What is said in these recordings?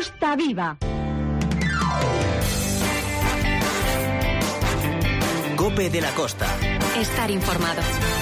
Costa Viva. COPE de la Costa. Estar informado.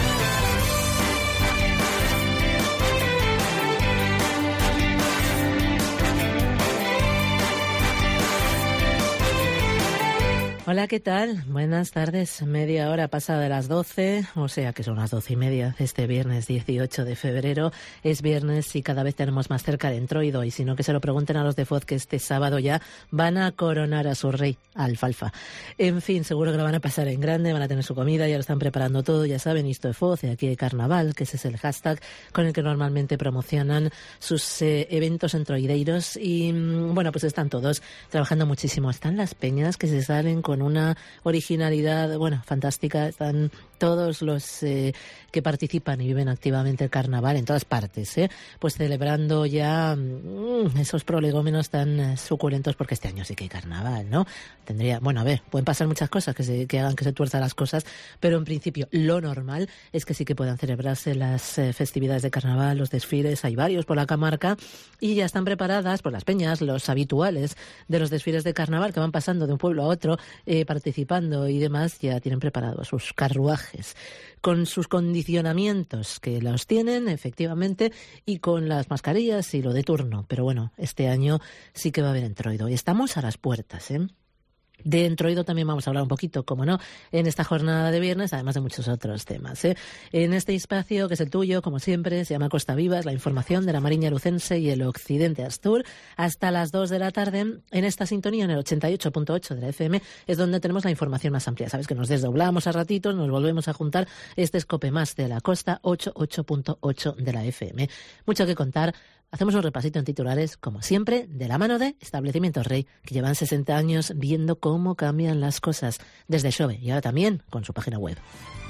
Hola, ¿qué tal? Buenas tardes. Media hora pasada de las 12, o sea que son las 12:30 de este viernes 18 de febrero. Es viernes y cada vez tenemos más cerca de Entroido, y si no, que se lo pregunten a los de FOD, que este sábado ya van a coronar a su rey, Alfalfa. En fin, seguro que lo van a pasar en grande, van a tener su comida, ya lo están preparando todo, ya saben, Isto de FOD, de aquí de Carnaval, que ese es el hashtag con el que normalmente promocionan sus eventos entroideiros. Y bueno, pues están todos trabajando muchísimo. Están las peñas que se salen con una originalidad, bueno, fantástica. Están todos los que participan y viven activamente el carnaval en todas partes, pues celebrando ya esos prolegómenos tan suculentos, porque este año sí que hay carnaval, ¿no? Bueno, a ver, pueden pasar muchas cosas que hagan que se tuerzan las cosas, pero en principio lo normal es que sí que puedan celebrarse las festividades de carnaval, los desfiles. Hay varios por la comarca y ya están preparadas por las peñas, los habituales de los desfiles de carnaval que van pasando de un pueblo a otro, participando y demás. Ya tienen preparados sus carruajes con sus condicionamientos, que los tienen efectivamente, y con las mascarillas y lo de turno. Pero bueno, este año sí que va a haber Entroido y estamos a las puertas, De Entroido también vamos a hablar un poquito, como no, en esta jornada de viernes, además de muchos otros temas, En este espacio, que es el tuyo, como siempre, se llama Costa Viva, es la información de la Mariña Lucense y el Occidente Astur, hasta las 2 de la tarde, en esta sintonía, en el 88.8 de la FM, es donde tenemos la información más amplia. Sabes que nos desdoblamos a ratitos, nos volvemos a juntar. Este es COPE Más de la Costa, 88.8 de la FM. Mucho que contar. Hacemos un repasito en titulares, como siempre, de la mano de Establecimientos Rey, que llevan 60 años viendo cómo cambian las cosas desde Xove, y ahora también con su página web.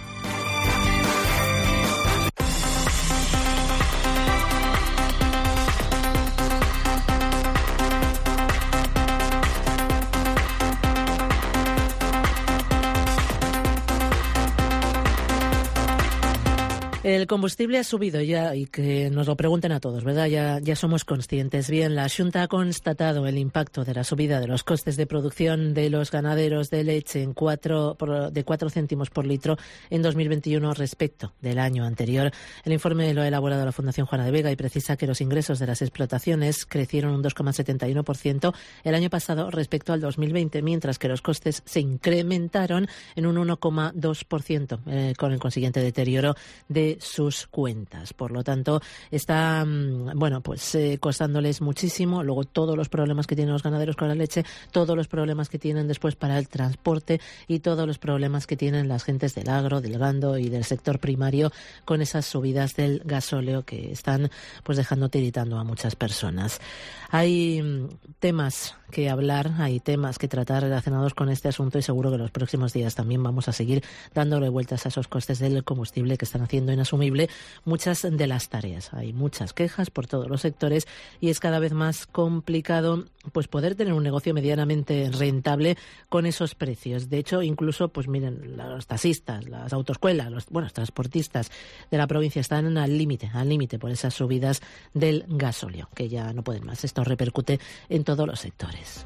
El combustible ha subido ya, y que nos lo pregunten a todos, ¿verdad? Ya somos conscientes. Bien, la Xunta ha constatado el impacto de la subida de los costes de producción de los ganaderos de leche de 4 céntimos por litro en 2021 respecto del año anterior. El informe lo ha elaborado la Fundación Juana de Vega y precisa que los ingresos de las explotaciones crecieron un 2,71% el año pasado respecto al 2020, mientras que los costes se incrementaron en un 1,2%, con el consiguiente deterioro de sus cuentas. Por lo tanto, está costándoles muchísimo. Luego, todos los problemas que tienen los ganaderos con la leche, todos los problemas que tienen después para el transporte y todos los problemas que tienen las gentes del agro, del gando y del sector primario con esas subidas del gasóleo que están pues dejando tiritando a muchas personas. Hay temas que hablar, hay temas que tratar relacionados con este asunto, y seguro que los próximos días también vamos a seguir dándole vueltas a esos costes del combustible que están haciendo inasumible muchas de las tareas. Hay muchas quejas por todos los sectores y es cada vez más complicado pues poder tener un negocio medianamente rentable con esos precios. De hecho, incluso, pues miren, los taxistas, las autoescuelas, los transportistas de la provincia están al límite por esas subidas del gasóleo, que ya no pueden más. Esto repercute en todos los sectores.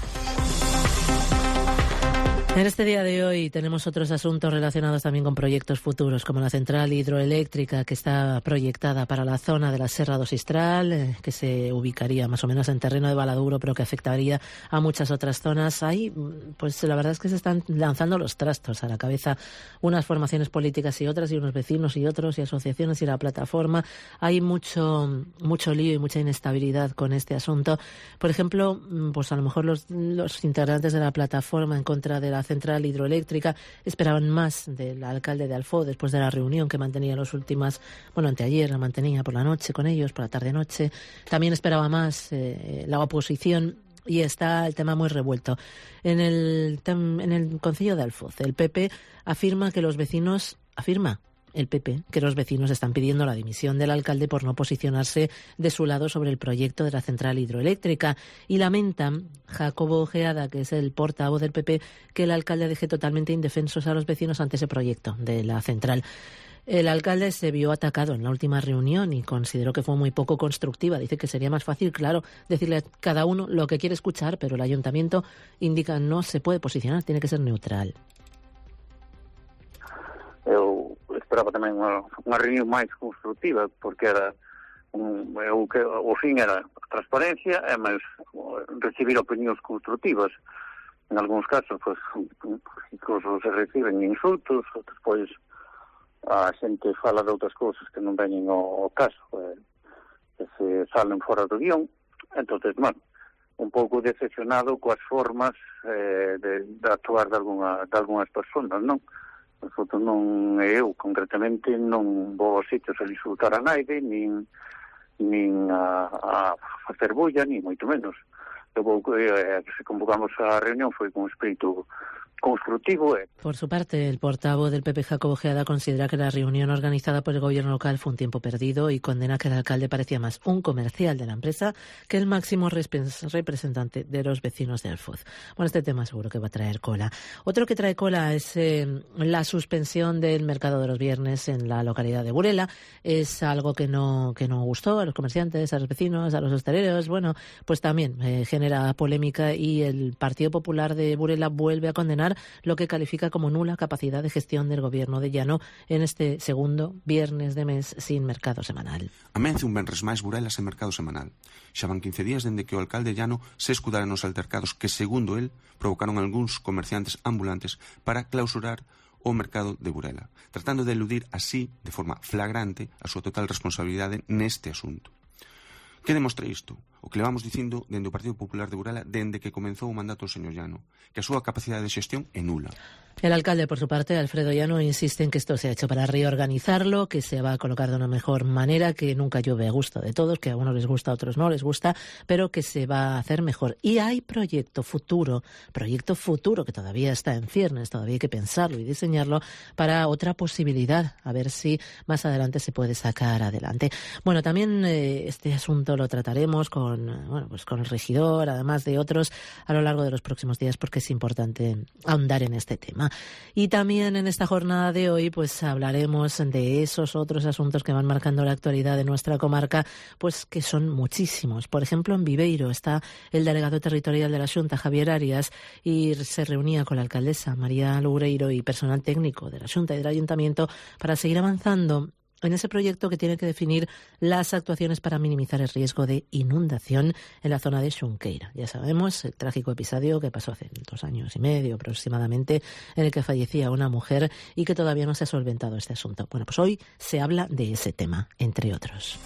En este día de hoy tenemos otros asuntos relacionados también con proyectos futuros, como la central hidroeléctrica que está proyectada para la zona de la Serra do Sistral, que se ubicaría más o menos en terreno de Baladuro, pero que afectaría a muchas otras zonas. Ahí, pues la verdad es que se están lanzando los trastos a la cabeza unas formaciones políticas y otras, y unos vecinos y otros, y asociaciones y la plataforma. Hay mucho lío y mucha inestabilidad con este asunto. Por ejemplo, pues a lo mejor los integrantes de la plataforma en contra de la central hidroeléctrica esperaban más del alcalde de Alfó después de la reunión que mantenía anteayer la mantenía por la noche con ellos, por la tarde-noche. También esperaba más la oposición, y está el tema muy revuelto. En el concello de Alfoz, el PP afirma que los vecinos están pidiendo la dimisión del alcalde por no posicionarse de su lado sobre el proyecto de la central hidroeléctrica, y lamentan, Jacobo Ojeada, que es el portavoz del PP, que el alcalde deje totalmente indefensos a los vecinos ante ese proyecto de la central. El alcalde se vio atacado en la última reunión y consideró que fue muy poco constructiva. Dice que sería más fácil, claro, decirle a cada uno lo que quiere escuchar, pero el ayuntamiento indica no se puede posicionar, tiene que ser neutral. Eu esperaba tamén unha reunión máis constructiva, porque era o fin era a transparencia e máis recibir opinións constructivas. En algúns casos, pues, incluso se reciben insultos, despois a xente fala de outras cousas que non veñen ao caso, que se salen fora do guión. Entonces, bueno, un pouco decepcionado coas formas de actuar de algunhas personas, non? Nosotros non, eu concretamente non vou aos sitios a insultar a naide, nin a facer bulla, ni moito menos. Se convocamos a reunión foi con espírito constructivo. Por su parte, el portavoz del PP, Jacobo Geada, considera que la reunión organizada por el gobierno local fue un tiempo perdido y condena que el alcalde parecía más un comercial de la empresa que el máximo representante de los vecinos de Alfoz. Bueno, este tema seguro que va a traer cola. Otro que trae cola es la suspensión del mercado de los viernes en la localidad de Burela. Es algo que no gustó a los comerciantes, a los vecinos, a los hosteleros. Bueno, pues también genera polémica y el Partido Popular de Burela vuelve a condenar lo que califica como nula capacidad de gestión del gobierno de Llano en este segundo viernes de mes sin mercado semanal. Amence un venres máis Burela sen mercado semanal. Xa van 15 días dende que o alcalde Llano se escudara nos altercados que, segundo el, provocaron algúns comerciantes ambulantes para clausurar o mercado de Burela, tratando de eludir así, de forma flagrante, a súa total responsabilidade neste asunto. Que demostra isto? O que levamos dicindo dende o Partido Popular de Burela dende que comenzou o mandato do señor Llano, que a súa capacidade de xestión é nula. El alcalde, por su parte, Alfredo Llano, insiste en que esto se ha hecho para reorganizarlo, que se va a colocar de una mejor manera, que nunca llueve a gusto de todos, que a unos les gusta, a otros no les gusta, pero que se va a hacer mejor. Y hay proyecto futuro que todavía está en ciernes, todavía hay que pensarlo y diseñarlo para otra posibilidad, a ver si más adelante se puede sacar adelante. Bueno, también este asunto lo trataremos con el regidor, además de otros, a lo largo de los próximos días, porque es importante ahondar en este tema. Y también en esta jornada de hoy pues hablaremos de esos otros asuntos que van marcando la actualidad de nuestra comarca, pues que son muchísimos. Por ejemplo, en Viveiro está el delegado territorial de la Xunta, Javier Arias, y se reunía con la alcaldesa María Loureiro y personal técnico de la Xunta y del Ayuntamiento para seguir avanzando en ese proyecto que tiene que definir las actuaciones para minimizar el riesgo de inundación en la zona de Xunqueira. Ya sabemos el trágico episodio que pasó hace 2 años y medio aproximadamente, en el que fallecía una mujer y que todavía no se ha solventado este asunto. Bueno, pues hoy se habla de ese tema, entre otros.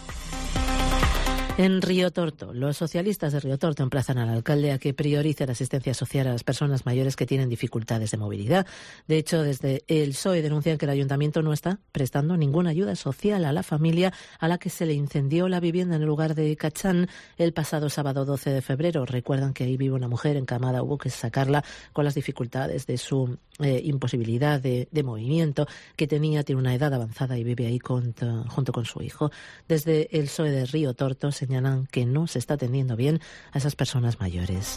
En Río Torto, los socialistas de Río Torto emplazan al alcalde a que priorice la asistencia social a las personas mayores que tienen dificultades de movilidad. De hecho, desde el PSOE denuncian que el ayuntamiento no está prestando ninguna ayuda social a la familia a la que se le incendió la vivienda en el lugar de Cachán el pasado sábado 12 de febrero. Recuerdan que ahí vive una mujer encamada, hubo que sacarla con las dificultades de su imposibilidad de movimiento que tiene una edad avanzada y vive ahí junto con su hijo. Desde el PSOE de Río Torto señalan que no se está atendiendo bien a esas personas mayores.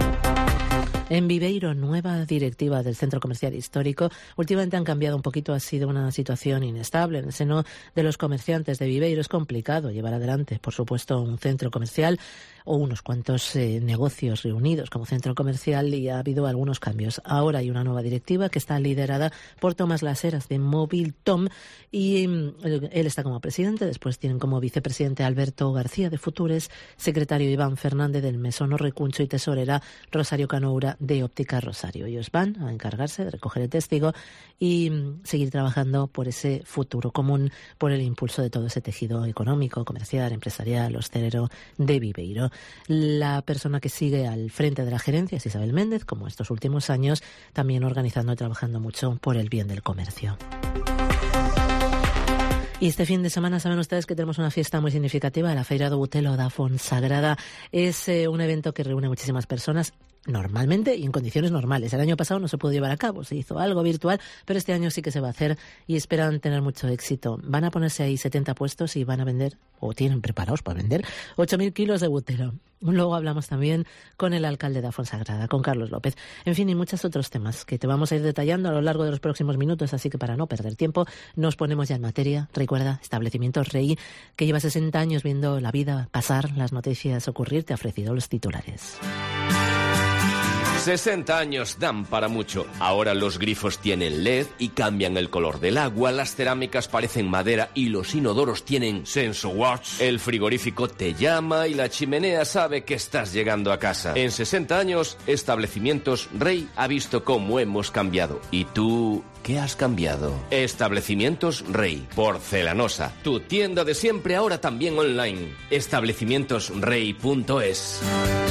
En Viveiro, nueva directiva del Centro Comercial Histórico. Últimamente han cambiado un poquito, ha sido una situación inestable en el seno de los comerciantes de Viveiro. Es complicado llevar adelante, por supuesto, un centro comercial o unos cuantos negocios reunidos como centro comercial, y ha habido algunos cambios. Ahora hay una nueva directiva que está liderada por Tomás Laseras de Mobiltom y él está como presidente. Después tienen como vicepresidente Alberto García de Futures, secretario Iván Fernández del Mesono Recuncho y tesorera Rosario Canoura de Óptica Rosario. Ellos van a encargarse de recoger el testigo y seguir trabajando por ese futuro común, por el impulso de todo ese tejido económico, comercial, empresarial, hostelero de Viveiro. La persona que sigue al frente de la gerencia es Isabel Méndez, como estos últimos años, también organizando y trabajando mucho por el bien del comercio. Y este fin de semana saben ustedes que tenemos una fiesta muy significativa, la Feira do Butelo da Fonsagrada. Es un evento que reúne muchísimas personas. normalmente y en condiciones normales. El año pasado no se pudo llevar a cabo, se hizo algo virtual, pero este año sí que se va a hacer y esperan tener mucho éxito. Van a ponerse ahí 70 puestos y van a vender, o tienen preparados para vender, 8.000 kilos de butero. Luego hablamos también con el alcalde de Afonsagrada, con Carlos López. En fin, y muchos otros temas que te vamos a ir detallando a lo largo de los próximos minutos, así que para no perder tiempo, nos ponemos ya en materia. Recuerda, Establecimientos Rey, que lleva 60 años viendo la vida pasar, las noticias ocurrir, te ha ofrecido los titulares. 60 años dan para mucho. Ahora los grifos tienen LED y cambian el color del agua, las cerámicas parecen madera y los inodoros tienen SensoWatch. El frigorífico te llama y la chimenea sabe que estás llegando a casa. En 60 años, Establecimientos Rey ha visto cómo hemos cambiado. ¿Y tú qué has cambiado? Establecimientos Rey, porcelanosa. Tu tienda de siempre ahora también online. Establecimientosrey.es.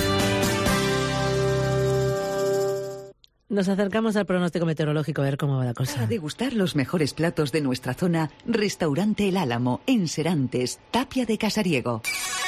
Nos acercamos al pronóstico meteorológico a ver cómo va la cosa. Para degustar los mejores platos de nuestra zona, Restaurante El Álamo, en Serantes, Tapia de Casariego.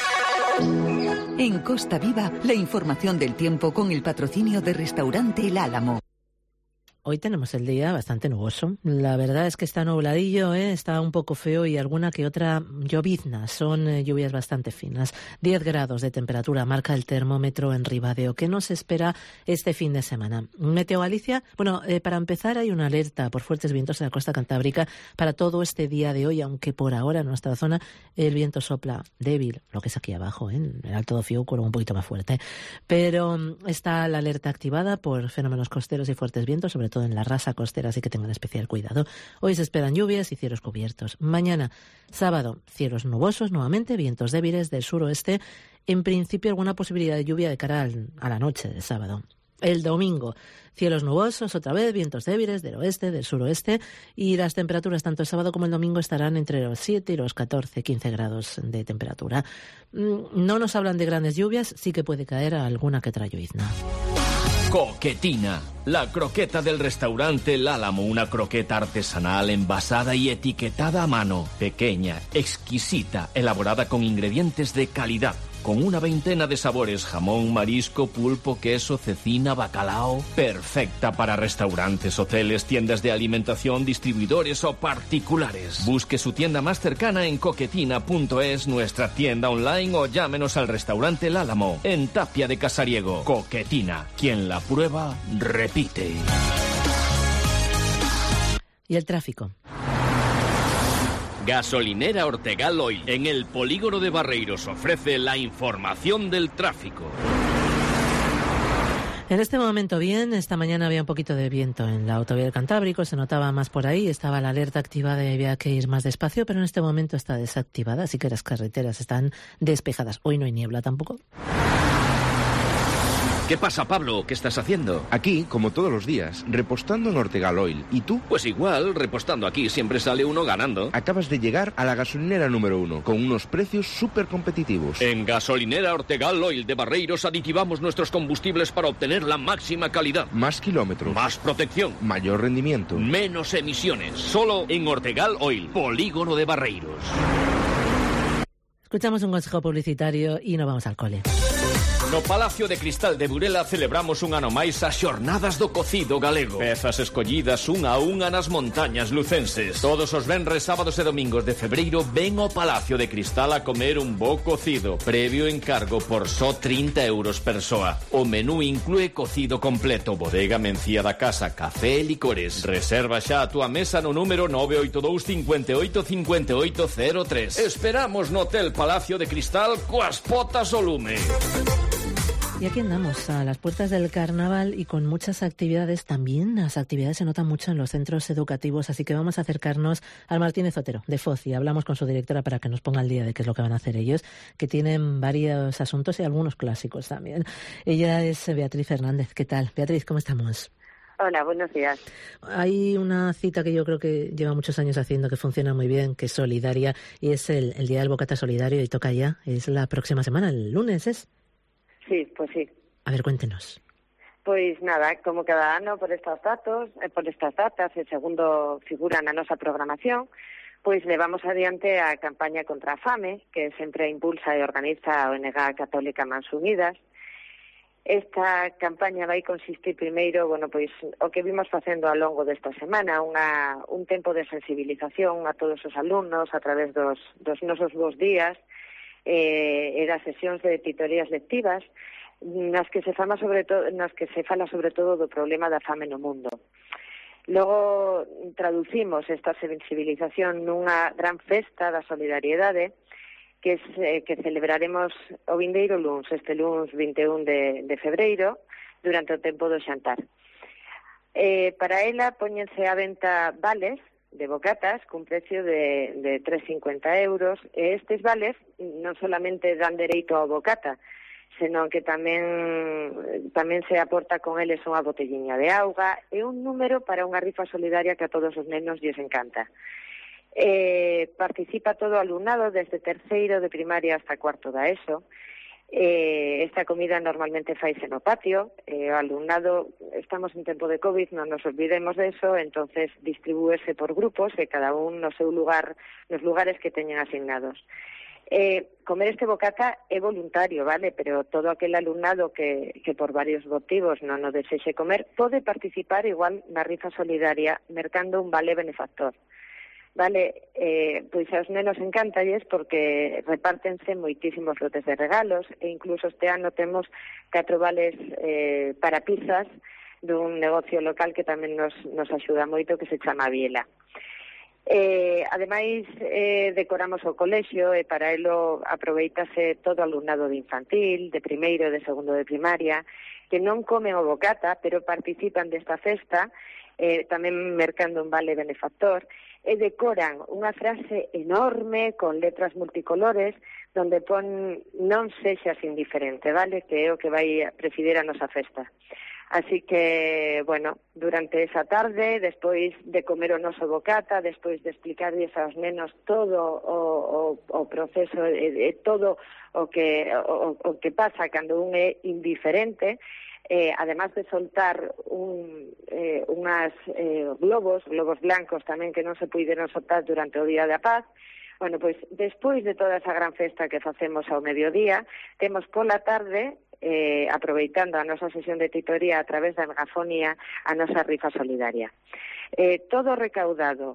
En Costa Viva, la información del tiempo con el patrocinio de Restaurante El Álamo. Hoy tenemos el día bastante nuboso. La verdad es que está nubladillo, está un poco feo y alguna que otra llovizna. Son lluvias bastante finas. 10 grados de temperatura marca el termómetro en Ribadeo. ¿Qué nos espera este fin de semana? Meteo Galicia, para empezar hay una alerta por fuertes vientos en la costa cantábrica para todo este día de hoy, aunque por ahora en nuestra zona el viento sopla débil, lo que es aquí abajo, en el Alto do Fiócoro un poquito más fuerte. Pero está la alerta activada por fenómenos costeros y fuertes vientos, sobre todo en la rasa costera, así que tengan especial cuidado. Hoy se esperan lluvias y cielos cubiertos. Mañana, sábado, cielos nubosos nuevamente, vientos débiles del suroeste. En principio, alguna posibilidad de lluvia de cara a la noche del sábado. El domingo, cielos nubosos, otra vez, vientos débiles del oeste, del suroeste, y las temperaturas tanto el sábado como el domingo estarán entre los 7 y los 14, 15 grados de temperatura. No nos hablan de grandes lluvias, sí que puede caer alguna que otra llovizna. Coquetina, la croqueta del restaurante El Álamo, una croqueta artesanal envasada y etiquetada a mano, pequeña, exquisita, elaborada con ingredientes de calidad, con una veintena de sabores, jamón, marisco, pulpo, queso, cecina, bacalao, perfecta para restaurantes, hoteles, tiendas de alimentación, distribuidores o particulares. Busque su tienda más cercana en coquetina.es, nuestra tienda online, o llámenos al restaurante El Álamo, en Tapia de Casariego. Coquetina, quien la prueba, repite. ¿Y el tráfico? Gasolinera Ortegal Oil, en el polígono de Barreiros, ofrece la información del tráfico. En este momento bien, esta mañana había un poquito de viento en la autovía del Cantábrico, se notaba más por ahí, estaba la alerta activada y había que ir más despacio, pero en este momento está desactivada, así que las carreteras están despejadas. Hoy no hay niebla tampoco. ¿Qué pasa, Pablo? ¿Qué estás haciendo? Aquí, como todos los días, repostando en Ortegal Oil. ¿Y tú? Pues igual, repostando aquí siempre sale uno ganando. Acabas de llegar a la gasolinera número 1, con unos precios súper competitivos. En Gasolinera Ortegal Oil de Barreiros aditivamos nuestros combustibles para obtener la máxima calidad. Más kilómetros. Más protección. Mayor rendimiento. Menos emisiones. Solo en Ortegal Oil, polígono de Barreiros. Escuchamos un consejo publicitario y nos vamos al cole. No Palacio de Cristal de Burela celebramos un ano máis as xornadas do cocido galego. Pezas escollidas unha a unha nas montañas lucenses. Todos os venres, sábados e domingos de febreiro ven ao Palacio de Cristal a comer un bo cocido, previo encargo por só 30 euros persoa. O menú inclúe cocido completo, bodega, mencía da casa, café e licores. Reserva xa a túa mesa no número 982 58 5803. Esperamos no Hotel Palacio de Cristal coas potas ao lume. Y aquí andamos a las puertas del carnaval y con muchas actividades. También las actividades se notan mucho en los centros educativos, así que vamos a acercarnos al Martínez Otero de FOCI. Hablamos con su directora para que nos ponga al día de qué es lo que van a hacer ellos, que tienen varios asuntos y algunos clásicos también. Ella es Beatriz Fernández. ¿Qué tal? Beatriz, ¿cómo estamos? Hola, buenos días. Hay una cita que yo creo que lleva muchos años haciendo, que funciona muy bien, que es solidaria, y es el Día del Bocata Solidario, y toca ya. Es la próxima semana, el lunes, ¿es? Sí, pues sí. A ver, cuéntenos. Pois nada, como cada ano por estas datas, e segundo figura na nosa programación, pois levamos adiante a campaña contra a fame, que sempre impulsa e organiza a ONG Católica Mans Unidas, Esta campaña vai consistir primeiro, pois o que vimos facendo ao longo desta semana, un tempo de sensibilización a todos os alumnos a través dos nosos bons días e das sesións de titorías lectivas nas que se fala sobre todo do problema da fame no mundo. Logo traducimos esta sensibilización nunha gran festa da solidariedade que celebraremos o vindeiro luns, este luns 21 de febreiro, durante o tempo do xantar. Para ela póñense á venta vales de bocatas cun precio de 3,50 euros, e estes vales non solamente dan dereito ao bocata, senón que tamén se aporta con eles unha botelliña de auga e un número para unha rifa solidaria que a todos os nenos lles encanta. Participa todo o alumnado desde terceiro de primaria hasta cuarto da ESO. Esta comida normalmente faise no patio. O alumnado, estamos en tempo de COVID, non nos olvidemos de eso, entonces distribúese por grupos e cada un no seu lugar, nos lugares que teñen asignados. Comer este bocata é voluntario, vale? Pero todo aquel alumnado que por varios motivos non o desexe comer pode participar igual na rifa solidaria mercando un vale benefactor. Vale, pois aos nenos encántalles porque repártense moitísimos lotes de regalos e incluso este ano temos 4 vales para pizzas dun negocio local que tamén nos axuda moito, que se chama Biela. Ademais, decoramos o colexio e para elo aproveitase todo o alumnado de infantil, de primeiro e de segundo de primaria, que non comen o bocata, pero participan desta festa, tamén mercando un vale benefactor, e decoran unha frase enorme con letras multicolores donde pon non sexas indiferente, vale? Que é o que vai presidir a nosa festa. Así que, durante esa tarde, despois de comer o noso bocata, despois de explicarlles aos nenos todo o proceso e todo o que pasa cando un é indiferente, además de soltar unhas globos blancos tamén que non se puideron soltar durante o Día da Paz, pois despois de toda esa gran festa que facemos ao mediodía, temos pola tarde, aproveitando a nosa sesión de titoría a través da megafonía, a nosa rifa solidaria. Todo recaudado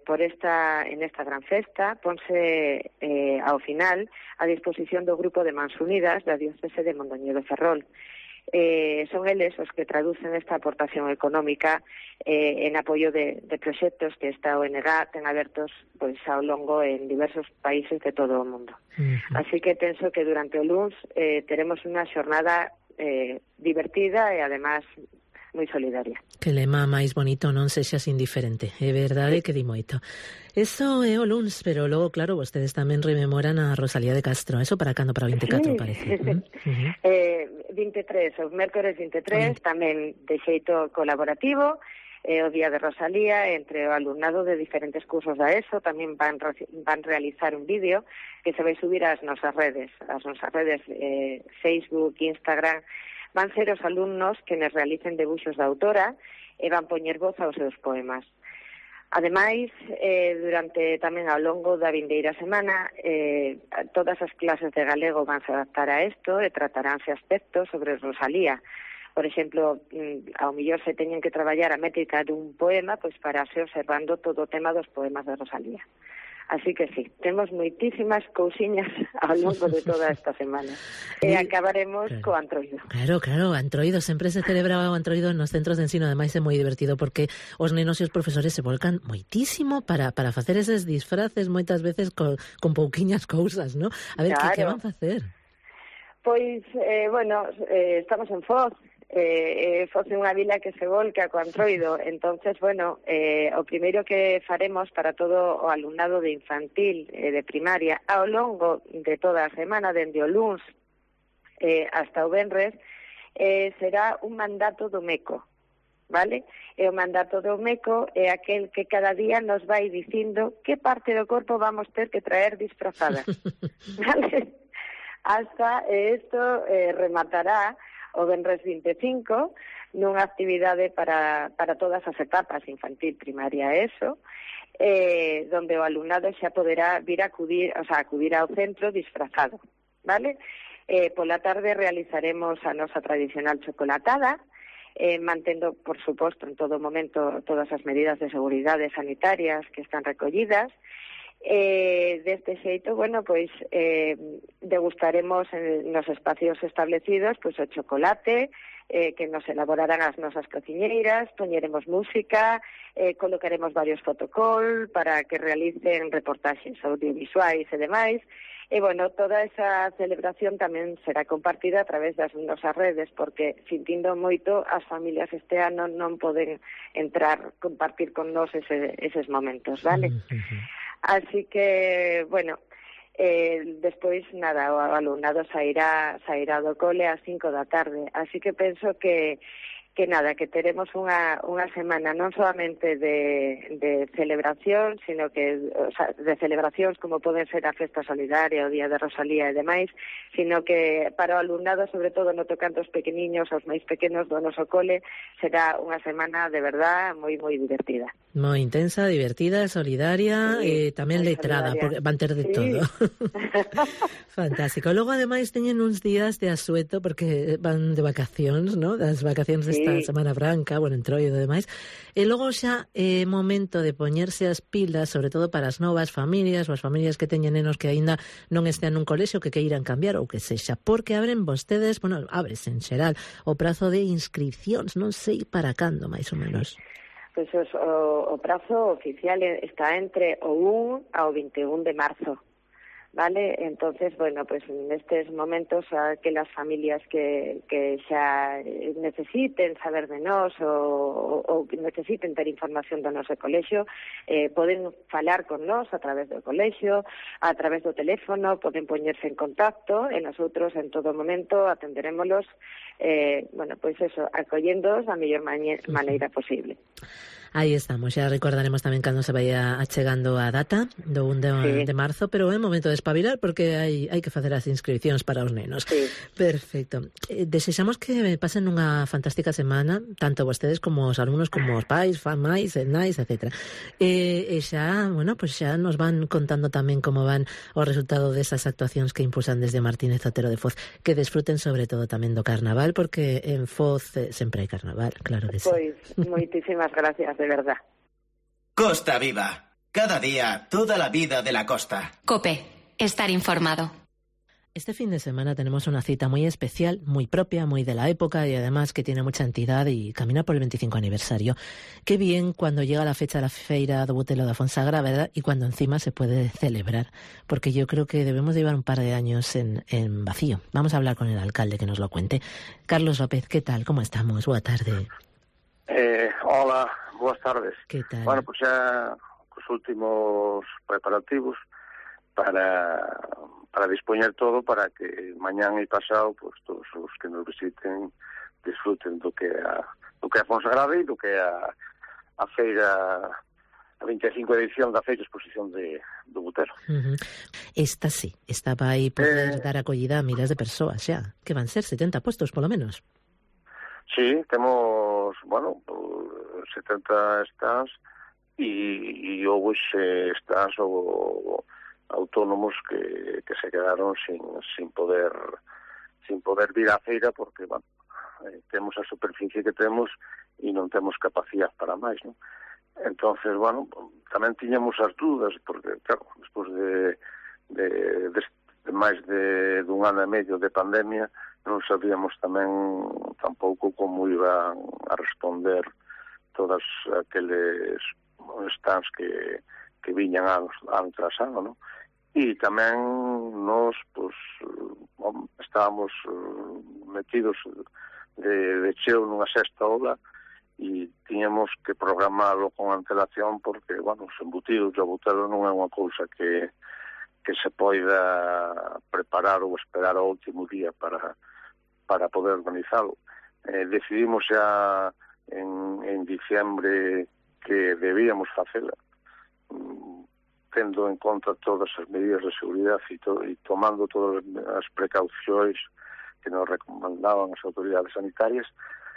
en esta gran festa ponse ao final a disposición do Grupo de Mans Unidas da Diocese de Mondoñedo Ferrol. Son eles os que traducen esta aportación económica en apoio de proxectos que esta ONG ten abertos ao longo en diversos países de todo o mundo. Así que penso que durante o luns teremos unha xornada divertida e además moi solidaria. Que lema máis bonito, non sexas indiferente. É verdade que di moito. Eso é o luns, pero logo, claro, vostedes tamén rememoran a Rosalía de Castro. Eso para cando? Para o 24, parece. 23, o mércores 23, tamén de xeito colaborativo, o Día de Rosalía, entre o alumnado de diferentes cursos da ESO, tamén van realizar un vídeo que se vai subir ás nosas redes Facebook, Instagram. Van ser os alumnos que nos realicen debuxos da autora e van poñer voz aos seus poemas. Ademais, durante tamén ao longo da vindeira semana, todas as clases de galego van se adaptar a isto e trataránse aspectos sobre Rosalía. Por exemplo, ao mellor se teñen que traballar a métrica dun poema pois para se observando todo o tema dos poemas de Rosalía. Así que sí, temos moitísimas cousiñas ao longo de toda esta semana. E acabaremos co Antroido. Claro, Antroido, sempre se celebraba o Antroido nos centros de ensino, ademais é moi divertido porque os nenos e os profesores se volcan moitísimo para facer eses disfraces moitas veces con pouquiñas cousas, ¿no? A ver, claro. Que van facer? Pois, estamos en Foz, Foz é unha vila que se volca co Antroido, entonces, o primeiro que faremos para todo o alumnado de infantil e de primaria ao longo de toda a semana, dende o luns hasta o venres, será un mandato do MECO, vale? E o mandato do MECO é aquel que cada día nos vai dicindo que parte do corpo vamos ter que traer disfrazada, vale? Hasta isto rematará o venres 25 nunha actividade para todas as etapas, infantil, primaria e ESO, donde o alumnado xa poderá acudir ao centro disfrazado, vale? Pola tarde realizaremos a nosa tradicional chocolatada, mantendo, por suposto, en todo momento todas as medidas de seguridade sanitarias que están recollidas. Deste xeito, bueno, pois degustaremos nos espacios establecidos pois o chocolate que nos elaborarán as nosas cociñeiras, poñeremos música, colocaremos varios fotocall para que realicen reportaxes audiovisuais e demais. E, bueno, toda esa celebración tamén será compartida a través das nosas redes, porque, sintindo moito, as familias este ano non poden compartir con nós eses momentos, vale? Así que, bueno, despois, nada, o alumnado sairá do cole ás 5 da tarde. Así que penso que nada, que teremos unha semana non solamente de celebración, sino que, o sea, de celebracións como poden ser a Festa Solidaria, o Día de Rosalía e demais, sino que para o alumnado, sobre todo no tocante aos pequeniños, aos máis pequenos do noso cole, será unha semana de verdad moi divertida. Moi intensa, divertida, solidaria e tamén letrada, solidaria, porque van ter de todo. Fantástico. Logo, ademais, teñen uns días de asueto porque van de vacacións, ¿no? Das vacacións desta Semana Branca, bueno, entroido e demais. E logo xa é momento de poñerse as pilas, sobre todo para as novas familias, ou as familias que teñen nenos que aínda non estean nun colexio, que queiran cambiar ou que sexa, porque abren vostedes, bueno, abres en xeral o prazo de inscripcións, non sei para cando, máis ou menos. Pois o prazo oficial está entre o 1 ao 21 de marzo. Vale, entonces, bueno, pues nestes momentos aquelas familias que xa necesiten saber de nós ou necesiten ter información do noso colexio, poden falar con nós a través do colexio, a través do teléfono, poden poñerse en contacto e nosotros en todo momento atenderémolos, bueno, pues eso, acolléndoos da mellor maneira posible. Aí estamos, xa recordaremos tamén cando se vaya achegando a data do 1 de marzo, pero é momento de espabilar porque hai que facer as inscripcións para os nenos. Sí. Perfecto. Desexamos que pasen unha fantástica semana, tanto vostedes como os alumnos, como os pais, famais, nais, etc. E xa, bueno, pues xa nos van contando tamén como van o resultado desas actuacións que impulsan desde Martínez Otero de Foz, que desfruten sobre todo tamén do carnaval, porque en Foz sempre hai carnaval, claro que sí. Pois, moitísimas gracias. De verdad. Costa Viva. Cada día, toda la vida de la costa. COPE. Estar informado. Este fin de semana tenemos una cita muy especial, muy propia, muy de la época y además que tiene mucha entidad y camina por el 25 aniversario. Qué bien cuando llega la fecha de la Feira do Butelo da Fonsagra, ¿verdad? Y cuando encima se puede celebrar, porque yo creo que debemos llevar un par de años en vacío. Vamos a hablar con el alcalde que nos lo cuente. Carlos López, ¿qué tal? ¿Cómo estamos? Buena tarde. Hola, boas tardes. Que tal? Bueno, pues xa os últimos preparativos para dispoñer todo para que mañán e pasado pues, todos os que nos visiten disfruten do que é a Fonsagrada e do que é a feira, a 25 edición da feira exposición do Butelo. Esta sí, estaba aí poder dar acollida a miles de persoas xa, que van ser 70 postos polo menos. Sí, temos, bueno, 70 stands e houve stands ou autónomos que se quedaron sin poder vir á feira porque, bueno, temos a superficie que temos e non temos capacidade para máis, non? Entonces, bueno, tamén tiñamos as dúdas porque, claro, despois de máis de un ano e medio de pandemia non sabíamos tamén tampouco como iban a responder todas aqueles stands que viñan ano tras ano, non? E tamén nos, pues, estábamos metidos de cheo nunha sexta ola e tiñamos que programalo con antelación porque, bueno, os embutidos do Butelo non é unha cousa que se poida preparar ou esperar ao último día para poder organizalo. Decidimos xa en diciembre que debíamos facela, tendo en conta todas as medidas de seguridade e tomando todas as precaucións que nos recomendaban as autoridades sanitarias,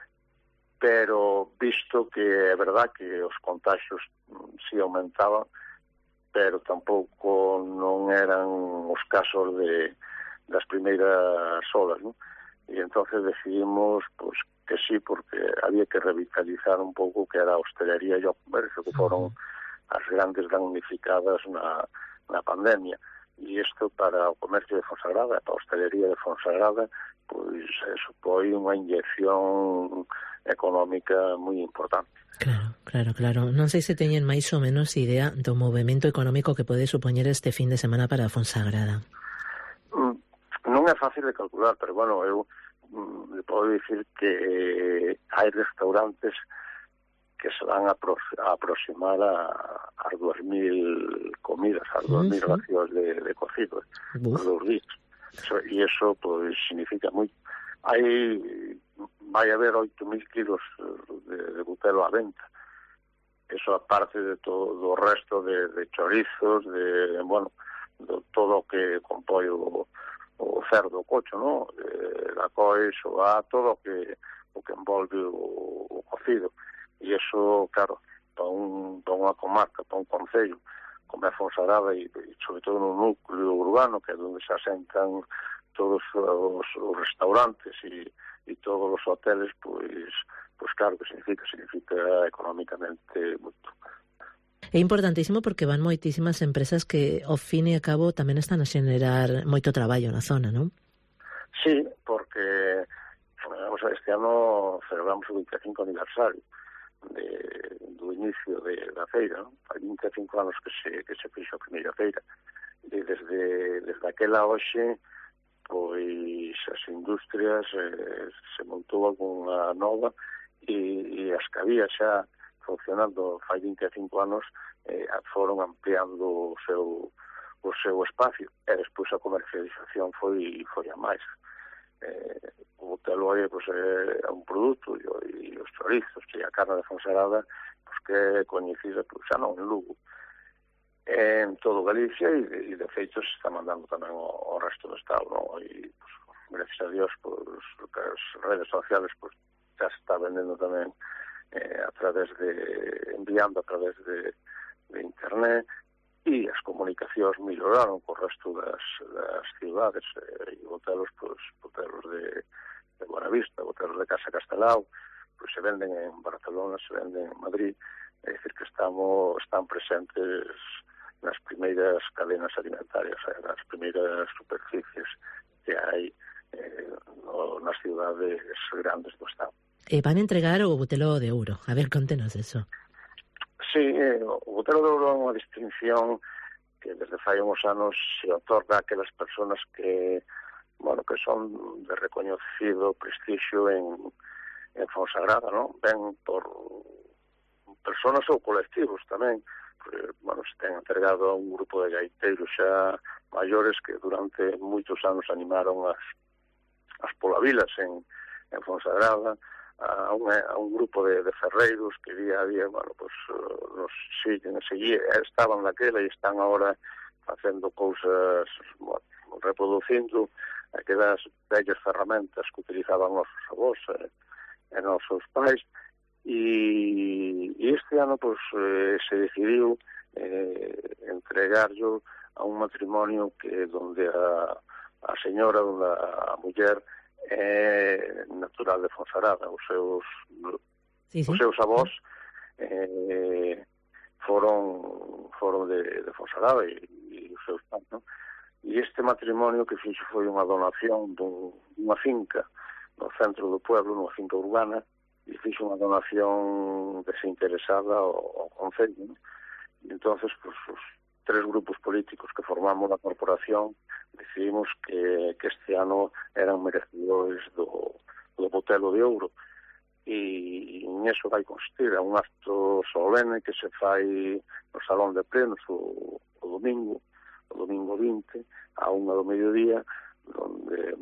pero visto que é verdad que os contagios si aumentaban, pero tampouco non eran os casos de das primeiras olas, ¿no? E entonces decidimos pues que sí, porque había que revitalizar un pouco que era a hostelería e o comercio, que foron as grandes damnificadas na pandemia. E isto para o comercio de Fonsagrada, para a hostelería de Fonsagrada, pois supón unha inyección económica moi importante. Claro. Non sei se teñen máis ou menos idea do movimento económico que pode supoñer este fin de semana para Fonsagrada. Non é fácil de calcular, pero bueno, eu podo dicir que hai restaurantes que se van a aproximar ás 2.000 comidas, ás 2.000 racións de cocido por 2 días. E iso pois significa moito. Vai haber 8.000 kilos de butelo á venta. Eso aparte de todo o resto de chorizos, de todo o que compõe o cerdo, o cocho, ¿no? La cois, todo o que envolve o cocido. E iso, claro, para unha comarca, para un concello, como é Fonsagrada, e sobre todo no núcleo urbano, que é onde se asentan todos os restaurantes e todos os hoteles, pois claro que significa económicamente moito. É importantísimo porque van moitísimas empresas que, ao fin e a cabo, tamén están a xenerar moito traballo na zona, non? Sí, porque este ano celebramos o 25 aniversario do inicio da feira, non? Hai 25 anos que se fixo a primeira feira, e desde aquela hoxe pois as industrias se montou algunha nova e as que había xa funcionando fai 25 anos foron ampliando o seu espacio, e despois a comercialización foi a máis. O botelo é un produto, e os chorizos e a carne de Fonsagrada que é coñecida xa non en Lugo, en todo Galicia, e de feito se está mandando tamén ao resto do estado, non? E gracias a Dios que as redes sociales xa se está vendendo tamén enviando a través de internet, e as comunicacións melloraron co resto das cidades, e botelos de Buenavista, botelos de Casa Castelao, se venden en Barcelona, se venden en Madrid, é dicir que están presentes nas primeiras cadenas alimentarias, nas primeiras superficies que hai nas cidades grandes do estado. E van entregar o botelo de ouro. A ver, contenos eso. Sí, o botelo de ouro é unha distinción que desde fai uns anos se otorga a aquelas persoas que son de recoñecido prestixio en Fonsagrada, non? Ben por persoas ou colectivos tamén, se ten entregado a un grupo de gaiteiros xa maiores que durante moitos anos animaron as polavilas en Fonsagrada, a un grupo de ferreiros que día a día nos estaban naquela e están agora facendo cousas, reproducindo aquelas vellas ferramentas que utilizaban nosos avós e nosos pais, e este ano se decidiu entregarlo a un matrimonio que donde a señora, a muller, é natural de Fonsagrada. Os seus avós foron de Fonsagrada e os seus pais, non? E este matrimonio que fixo foi unha donación dunha finca no centro do pueblo, nunha finca urbana, e fixo unha donación desinteresada ao concello, non? E entonces, os 3 grupos políticos que formamos a corporación decidimos que este ano eran merecedores do botelo de ouro, e en eso vai consistir un acto solene que se fai no Salón de Plenos o domingo 20 a 1 do mediodía, donde,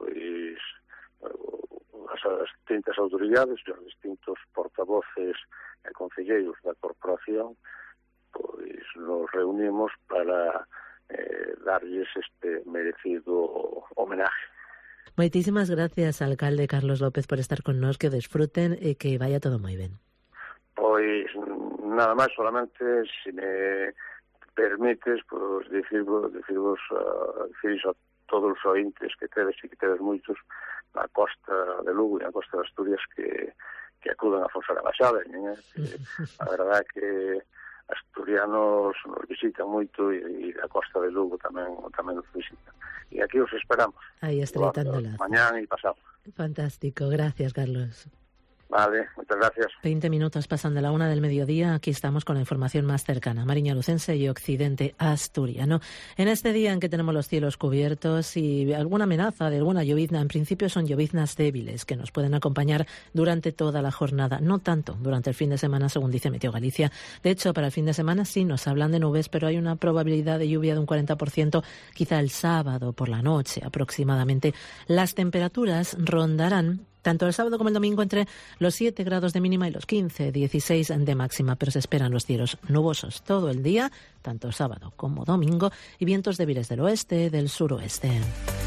as distintas autoridades e os distintos portavoces e concelleiros da corporación nos reunimos para darlles este merecido homenaje. Moitísimas gracias, alcalde Carlos López, por estar con nós, que desfruten e que vaya todo moi ben. Pois nada máis, solamente se me permites, dicirvos a todos os ointes que tedes moitos na costa de Lugo e na costa de Asturias que acudan a Fosa da Baixada, a verdade que asturianos nos visitan moito e a costa de Lugo tamén nos visitan. E aquí os esperamos. Aí estreitando lazos. Mañán e pasado. Fantástico, gracias, Carlos. Vale, muchas gracias. 20 minutos pasan de la 1 del mediodía. Aquí estamos con la información más cercana, Mariña Lucense y occidente asturiano. En este día en que tenemos los cielos cubiertos y alguna amenaza de alguna llovizna, en principio son lloviznas débiles que nos pueden acompañar durante toda la jornada, no tanto durante el fin de semana, según dice Meteo Galicia. De hecho, para el fin de semana sí nos hablan de nubes, pero hay una probabilidad de lluvia de un 40%, quizá el sábado por la noche aproximadamente. Las temperaturas rondarán tanto el sábado como el domingo entre los 7 grados de mínima y los 15, 16 de máxima, pero se esperan los cielos nubosos todo el día, tanto sábado como domingo, y vientos débiles del oeste, del suroeste.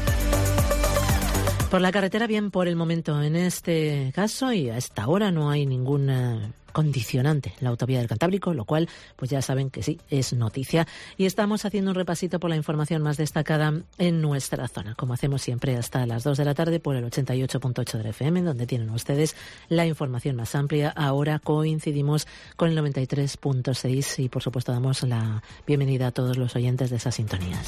Por la carretera, bien por el momento en este caso, y a esta hora no hay ningún condicionante la autovía del Cantábrico, lo cual pues ya saben que sí, es noticia. Y estamos haciendo un repasito por la información más destacada en nuestra zona, como hacemos siempre hasta las 2 de la tarde por el 88.8 del FM, donde tienen ustedes la información más amplia. Ahora coincidimos con el 93.6 y por supuesto damos la bienvenida a todos los oyentes de esas sintonías.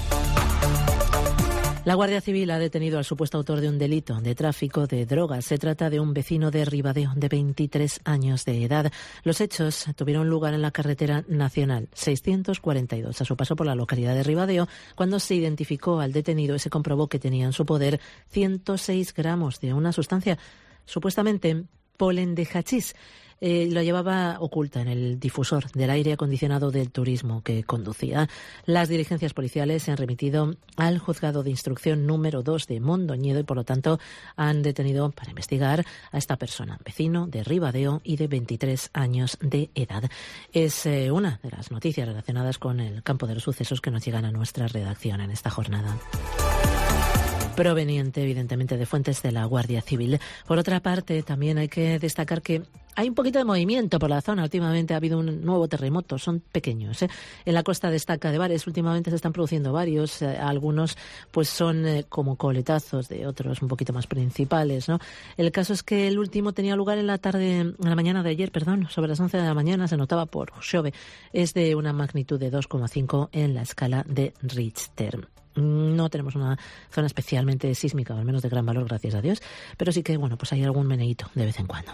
La Guardia Civil ha detenido al supuesto autor de un delito de tráfico de drogas. Se trata de un vecino de Ribadeo de 23 años de edad. Los hechos tuvieron lugar en la carretera nacional 642, a su paso por la localidad de Ribadeo, cuando se identificó al detenido y se comprobó que tenía en su poder 106 gramos de una sustancia, supuestamente polen de hachís. Lo llevaba oculta en el difusor del aire acondicionado del turismo que conducía. Las diligencias policiales se han remitido al juzgado de instrucción número 2 de Mondoñedo y por lo tanto han detenido para investigar a esta persona, vecino de Ribadeo y de 23 años de edad. Es una de las noticias relacionadas con el campo de los sucesos que nos llegan a nuestra redacción en esta jornada, proveniente evidentemente de fuentes de la Guardia Civil. Por otra parte, también hay que destacar que hay un poquito de movimiento por la zona. Últimamente ha habido un nuevo terremoto, son pequeños. En la costa destaca de bares, últimamente se están produciendo varios, algunos pues son como coletazos de otros un poquito más principales, ¿no? El caso es que el último tenía lugar en la mañana de ayer, sobre las 11 de la mañana, se notaba por Xove. Es de una magnitud de 2,5 en la escala de Richter. No tenemos una zona especialmente sísmica, o al menos de gran valor, gracias a Dios, pero sí que, pues hay algún meneíto de vez en cuando.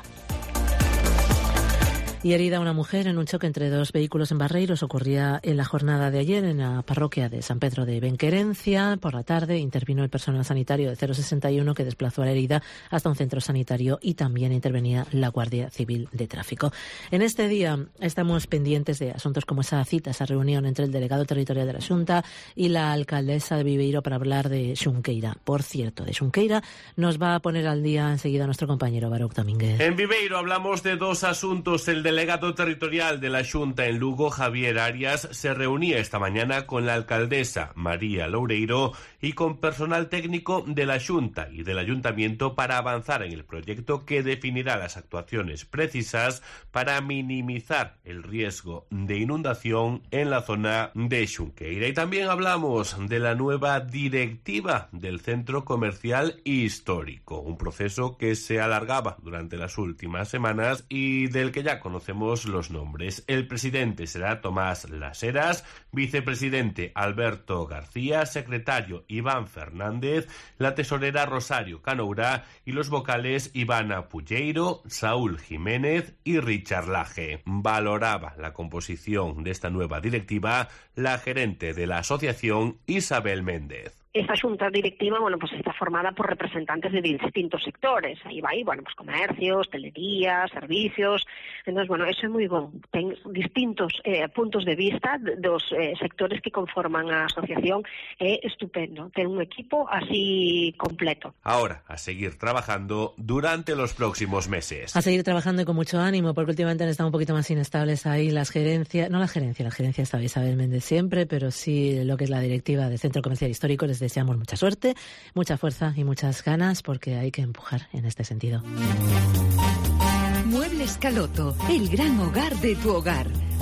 Y herida una mujer en un choque entre dos vehículos en Barreiros. Ocurría en la jornada de ayer en la parroquia de San Pedro de Benquerencia. Por la tarde intervino el personal sanitario de 061 que desplazó a la herida hasta un centro sanitario y también intervenía la Guardia Civil de Tráfico. En este día estamos pendientes de asuntos como esa cita, esa reunión entre el delegado territorial de la Xunta y la alcaldesa de Viveiro para hablar de Xunqueira. Por cierto, de Xunqueira nos va a poner al día enseguida nuestro compañero Baruch Domínguez. En Viveiro hablamos de dos asuntos. El delegado territorial de la Xunta en Lugo, Javier Arias, se reunía esta mañana con la alcaldesa María Loureiro y con personal técnico de la Xunta y del Ayuntamiento para avanzar en el proyecto que definirá las actuaciones precisas para minimizar el riesgo de inundación en la zona de Xunqueira. Y también hablamos de la nueva directiva del Centro Comercial Histórico, un proceso que se alargaba durante las últimas semanas y del que ya conocemos los nombres. El presidente será Tomás Las Heras, vicepresidente Alberto García, secretario Iván Fernández, la tesorera Rosario Canoura y los vocales Ivana Pulleiro, Saúl Jiménez y Richard Laje. Valoraba la composición de esta nueva directiva la gerente de la asociación Isabel Méndez. Esta xunta directiva, pues está formada por representantes de distintos sectores. Aí vai, pues comercios, telería, servicios. Entonces, eso é moi bon. Ten distintos puntos de vista dos sectores que conforman a asociación. É estupendo. Ten un equipo así completo. Ahora, a seguir trabajando durante los próximos meses. A seguir trabajando y con mucho ánimo, porque últimamente han estado un poquito más inestables ahí las gerencias. No la gerencia estaba Isabel Méndez siempre, pero sí lo que es la directiva del Centro Comercial Histórico. Les deseamos mucha suerte, mucha fuerza y muchas ganas porque hay que empujar en este sentido. Muebles Caloto, el gran hogar de tu hogar.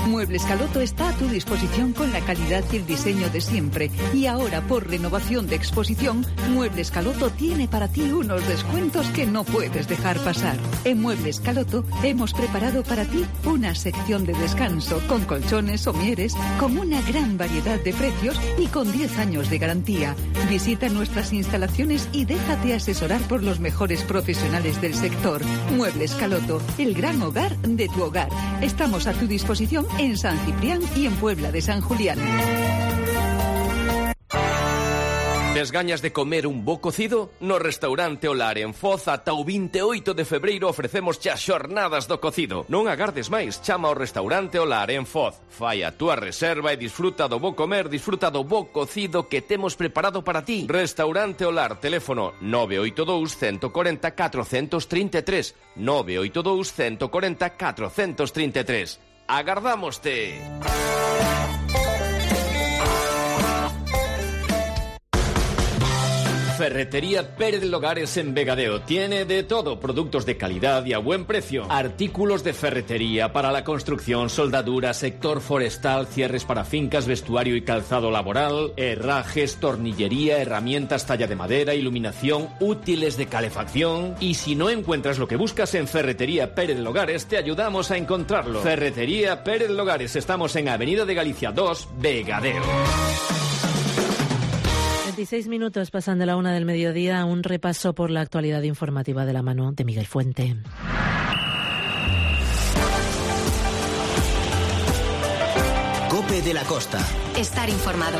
Muebles Caloto está a tu disposición con la calidad y el diseño de siempre. Y ahora, por renovación de exposición, Muebles Caloto tiene para ti unos descuentos que no puedes dejar pasar. En Muebles Caloto hemos preparado para ti una sección de descanso con colchones, somieres, con una gran variedad de precios y con 10 años de garantía. Visita nuestras instalaciones y déjate asesorar por los mejores profesionales del sector. Muebles Caloto, el gran hogar de tu hogar. Estamos a tu disposición en San Ciprián y en Puebla de San Julián. Tes gañas de comer un bo cocido? No restaurante Olar en Foz ata o 28 de febreiro ofrecemos xa xornadas do cocido. Non agardes máis, chama ao restaurante Olar en Foz. Fai a túa reserva e disfruta do bo comer, disfruta do bo cocido que temos preparado para ti. Restaurante Olar, teléfono 982 140 433, 982 140 433. Agardámoste. Ferretería Pérez Logares en Vegadeo. Tiene de todo, productos de calidad y a buen precio. Artículos de ferretería para la construcción, soldadura, sector forestal, cierres para fincas, vestuario y calzado laboral, herrajes, tornillería, herramientas talla de madera, iluminación, útiles de calefacción. Y si no encuentras lo que buscas en Ferretería Pérez Logares, te ayudamos a encontrarlo. Ferretería Pérez Logares. Estamos en Avenida de Galicia 2, Vegadeo. 26 minutos pasan de la 1 del mediodía. Un repaso por la actualidad informativa de la mano de Miguel Fuente. COPE de la Costa. Estar informado.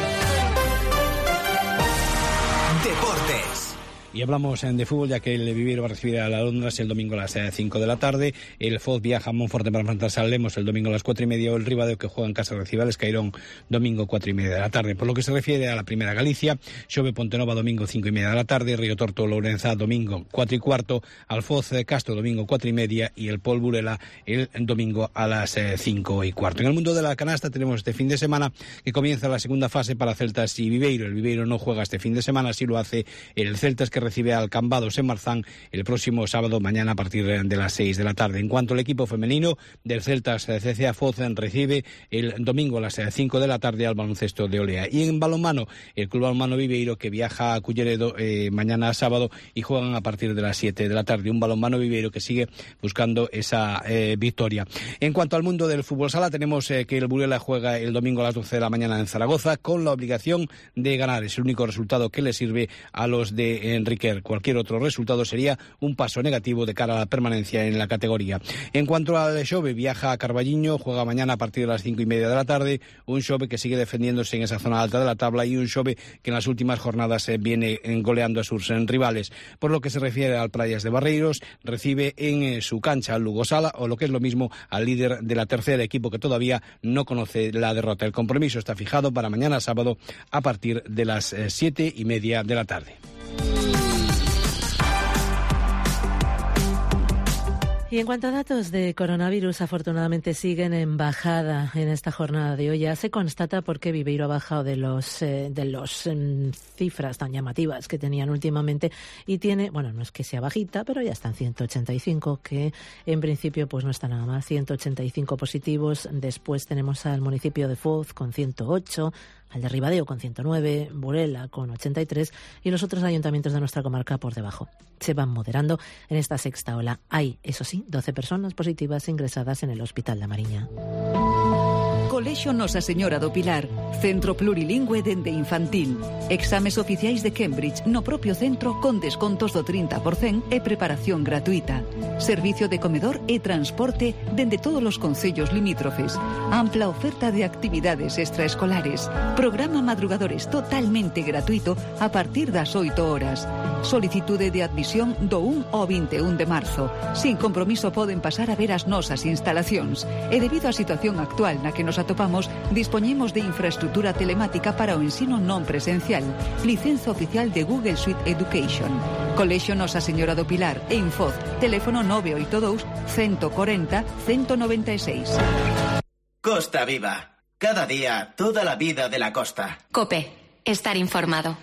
Deportes. Y hablamos de fútbol, ya que el Viveiro va a recibir a la Londras el domingo a las 5 de la tarde. El Foz viaja a Monforte para enfrentarse al Lemos el domingo a las 4:30. El Ribadeo, que juega en casa, recibe al Escairón domingo 4:30 de la tarde. Por lo que se refiere a la Primera Galicia, Xove Pontenova domingo 5:30 de la tarde, Río Torto Lourenza domingo 4:15, Alfoz Castro domingo 4:30 y el Pol Burela el domingo a las 5:15. En el mundo de la canasta tenemos este fin de semana que comienza la segunda fase para Celtas y Viveiro. El Viveiro no juega este fin de semana, así lo hace el Celtas, que recibe al Cambados en Marzán el próximo sábado mañana a partir de las 6 de la tarde. En cuanto al equipo femenino del Celtas, CCA Foz recibe el domingo a las 5 de la tarde al Baloncesto de Olea. Y en balonmano, el Club Balonmano Viveiro, que viaja a Culleredo mañana sábado y juegan a partir de las 7 de la tarde. Un balonmano Viveiro que sigue buscando esa victoria. En cuanto al mundo del fútbol sala, tenemos que el Burela juega el domingo a las 12 de la mañana en Zaragoza con la obligación de ganar. Es el único resultado que le sirve a los de Enriquer. Cualquier otro resultado sería un paso negativo de cara a la permanencia en la categoría. En cuanto al Xove, viaja a Carballiño, juega mañana a partir de las 5:30 de la tarde, un Xove que sigue defendiéndose en esa zona alta de la tabla y un Xove que en las últimas jornadas viene goleando a sus rivales. Por lo que se refiere al Praias de Barreiros, recibe en su cancha al Lugo Sala, o lo que es lo mismo al líder de la tercera, equipo que todavía no conoce la derrota. El compromiso está fijado para mañana sábado a partir de las 7:30 de la tarde. Y en cuanto a datos de coronavirus, afortunadamente siguen en bajada en esta jornada de hoy. Ya se constata porque Viveiro ha bajado de los cifras tan llamativas que tenían últimamente y tiene, bueno, no es que sea bajita, pero ya están 185, que en principio pues no está nada mal. 185 positivos. Después tenemos al municipio de Foz con 108, al de Ribadeo con 109, Burela con 83 y los otros ayuntamientos de nuestra comarca por debajo. Se van moderando en esta sexta ola. Hay, eso sí, 12 personas positivas ingresadas en el Hospital da Mariña. Colexio Nosa Señora do Pilar, centro plurilingüe dende infantil. Exames oficiais de Cambridge no propio centro con descontos do 30% e preparación gratuita. Servicio de comedor e transporte dende todos os concellos limítrofes. Ampla oferta de actividades extraescolares. Programa madrugadores totalmente gratuito a partir das 8 horas. Solicitude de admisión do 1 ao 21 de marzo. Sin compromiso poden pasar a ver as nosas instalacións. E debido á situación actual na que nos atopamos, dispoñemos de infraestructura telemática para o ensino non presencial. Licenza oficial de Google Suite Education. Colexio Nosa Señora do Pilar, en Foz. Teléfono 982 140 196. Costa Viva. Cada día, toda la vida de la costa. COPE. Estar informado.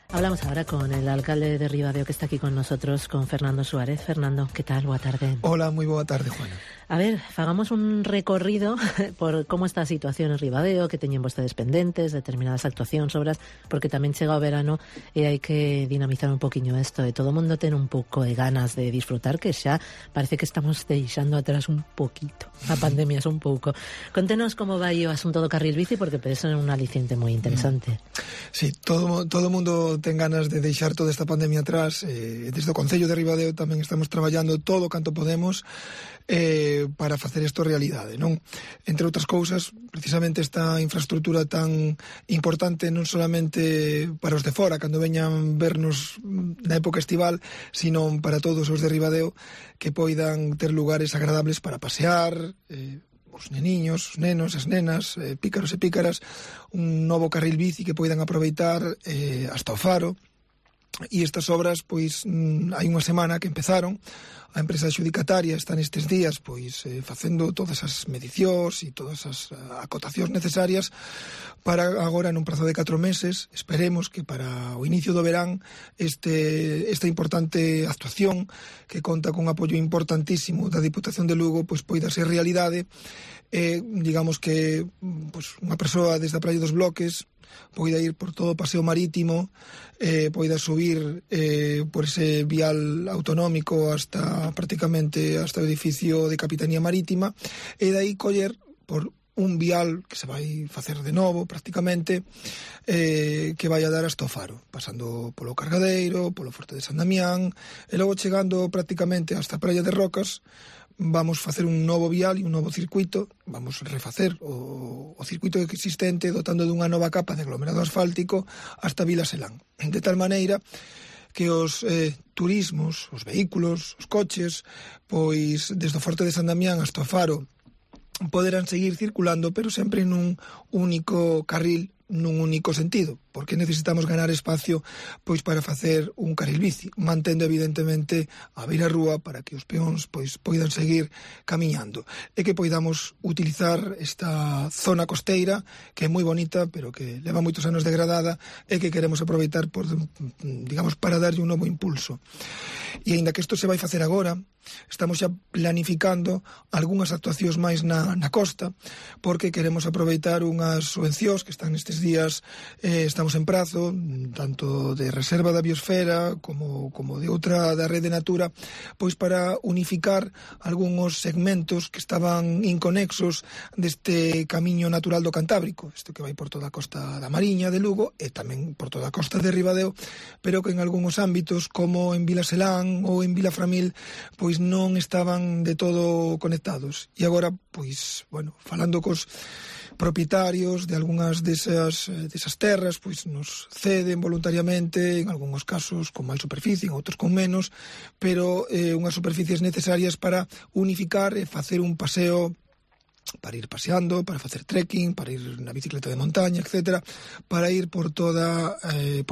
Hablamos ahora con el alcalde de Ribadeo que está aquí con nosotros, con Fernando Suárez. Fernando, ¿qué tal? Boa tarde. Hola, moi boa tarde, Juana. A ver, fagamos un recorrido por como está a situación en Ribadeo, que teñen vostedes pendentes, determinadas actuacións, obras, porque tamén chega o verano e hai que dinamizar un poquinho isto, e todo o mundo ten un pouco de ganas de disfrutar, que xa parece que estamos deixando atrás un poquito a pandemia, un pouco. Contenos como vai o asunto do carril bici, porque parece un aliciente moi interesante. Sí, todo o mundo ten ganas de deixar toda esta pandemia atrás. Desde o Concello de Ribadeo tamén estamos traballando todo canto podemos para facer isto realidade, non? Entre outras cousas, precisamente esta infraestructura tan importante non solamente para os de fora, cando veñan vernos na época estival, sino para todos os de Ribadeo, que poidan ter lugares agradables para pasear, os neniños, os nenos, as nenas, pícaros e pícaras, un novo carril bici que poidan aproveitar hasta o Faro. E estas obras, pois, hai unha semana que empezaron. A empresa adxudicataria está nestes días, pois, facendo todas as medicións e todas as acotacións necesarias para agora, nun prazo de 4 meses, esperemos que para o inicio do verán esta importante actuación, que conta con un apoio importantísimo da Diputación de Lugo, pois poida ser realidade. Digamos que pois, unha persoa desde a Praia dos Bloques poida ir por todo o paseo marítimo, poida subir por ese vial autonómico prácticamente hasta o edificio de Capitanía Marítima, e dai coller por un vial que se vai facer de novo prácticamente, que vai a dar hasta o Faro, pasando polo Cargadeiro, polo Forte de San Damián, e logo chegando prácticamente hasta a Praia de Rocas. Vamos facer un novo vial e un novo circuito, vamos refacer o circuito existente dotando dunha nova capa de aglomerado asfáltico hasta Vila Selán, de tal maneira que os turismos, os vehículos, os coches, pois desde o Forte de San Damián hasta o Faro poderán seguir circulando, pero sempre nun único carril, nun único sentido, porque necesitamos ganar espacio pois para facer un carril bici, mantendo evidentemente a beirarrúa para que os peóns pois poidan seguir camiñando e que poidamos utilizar esta zona costeira que é moi bonita, pero que leva moitos anos degradada e que queremos aproveitar por, digamos, para darlle un novo impulso. E aínda que isto se vai facer agora, estamos xa planificando algunhas actuacións máis na costa, porque queremos aproveitar unhas subvencións que están nestes días, estamos en prazo, tanto de reserva da biosfera como de outra da Rede Natura, pois para unificar algúns segmentos que estaban inconexos deste camiño natural do Cantábrico, isto que vai por toda a costa da Mariña de Lugo e tamén por toda a costa de Ribadeo, pero que en algúns ámbitos, como en Vila Selán ou en Vilaframil, pois non estaban de todo conectados. E agora, pois, bueno, falando cos propietarios de algunhas desas terras, pois nos ceden voluntariamente, en algúns casos con máis superficie, en outros con menos, pero unhas superficies necesarias para unificar e facer un paseo, para ir paseando, para facer trekking, para ir na bicicleta de montaña, etcétera, para ir por toda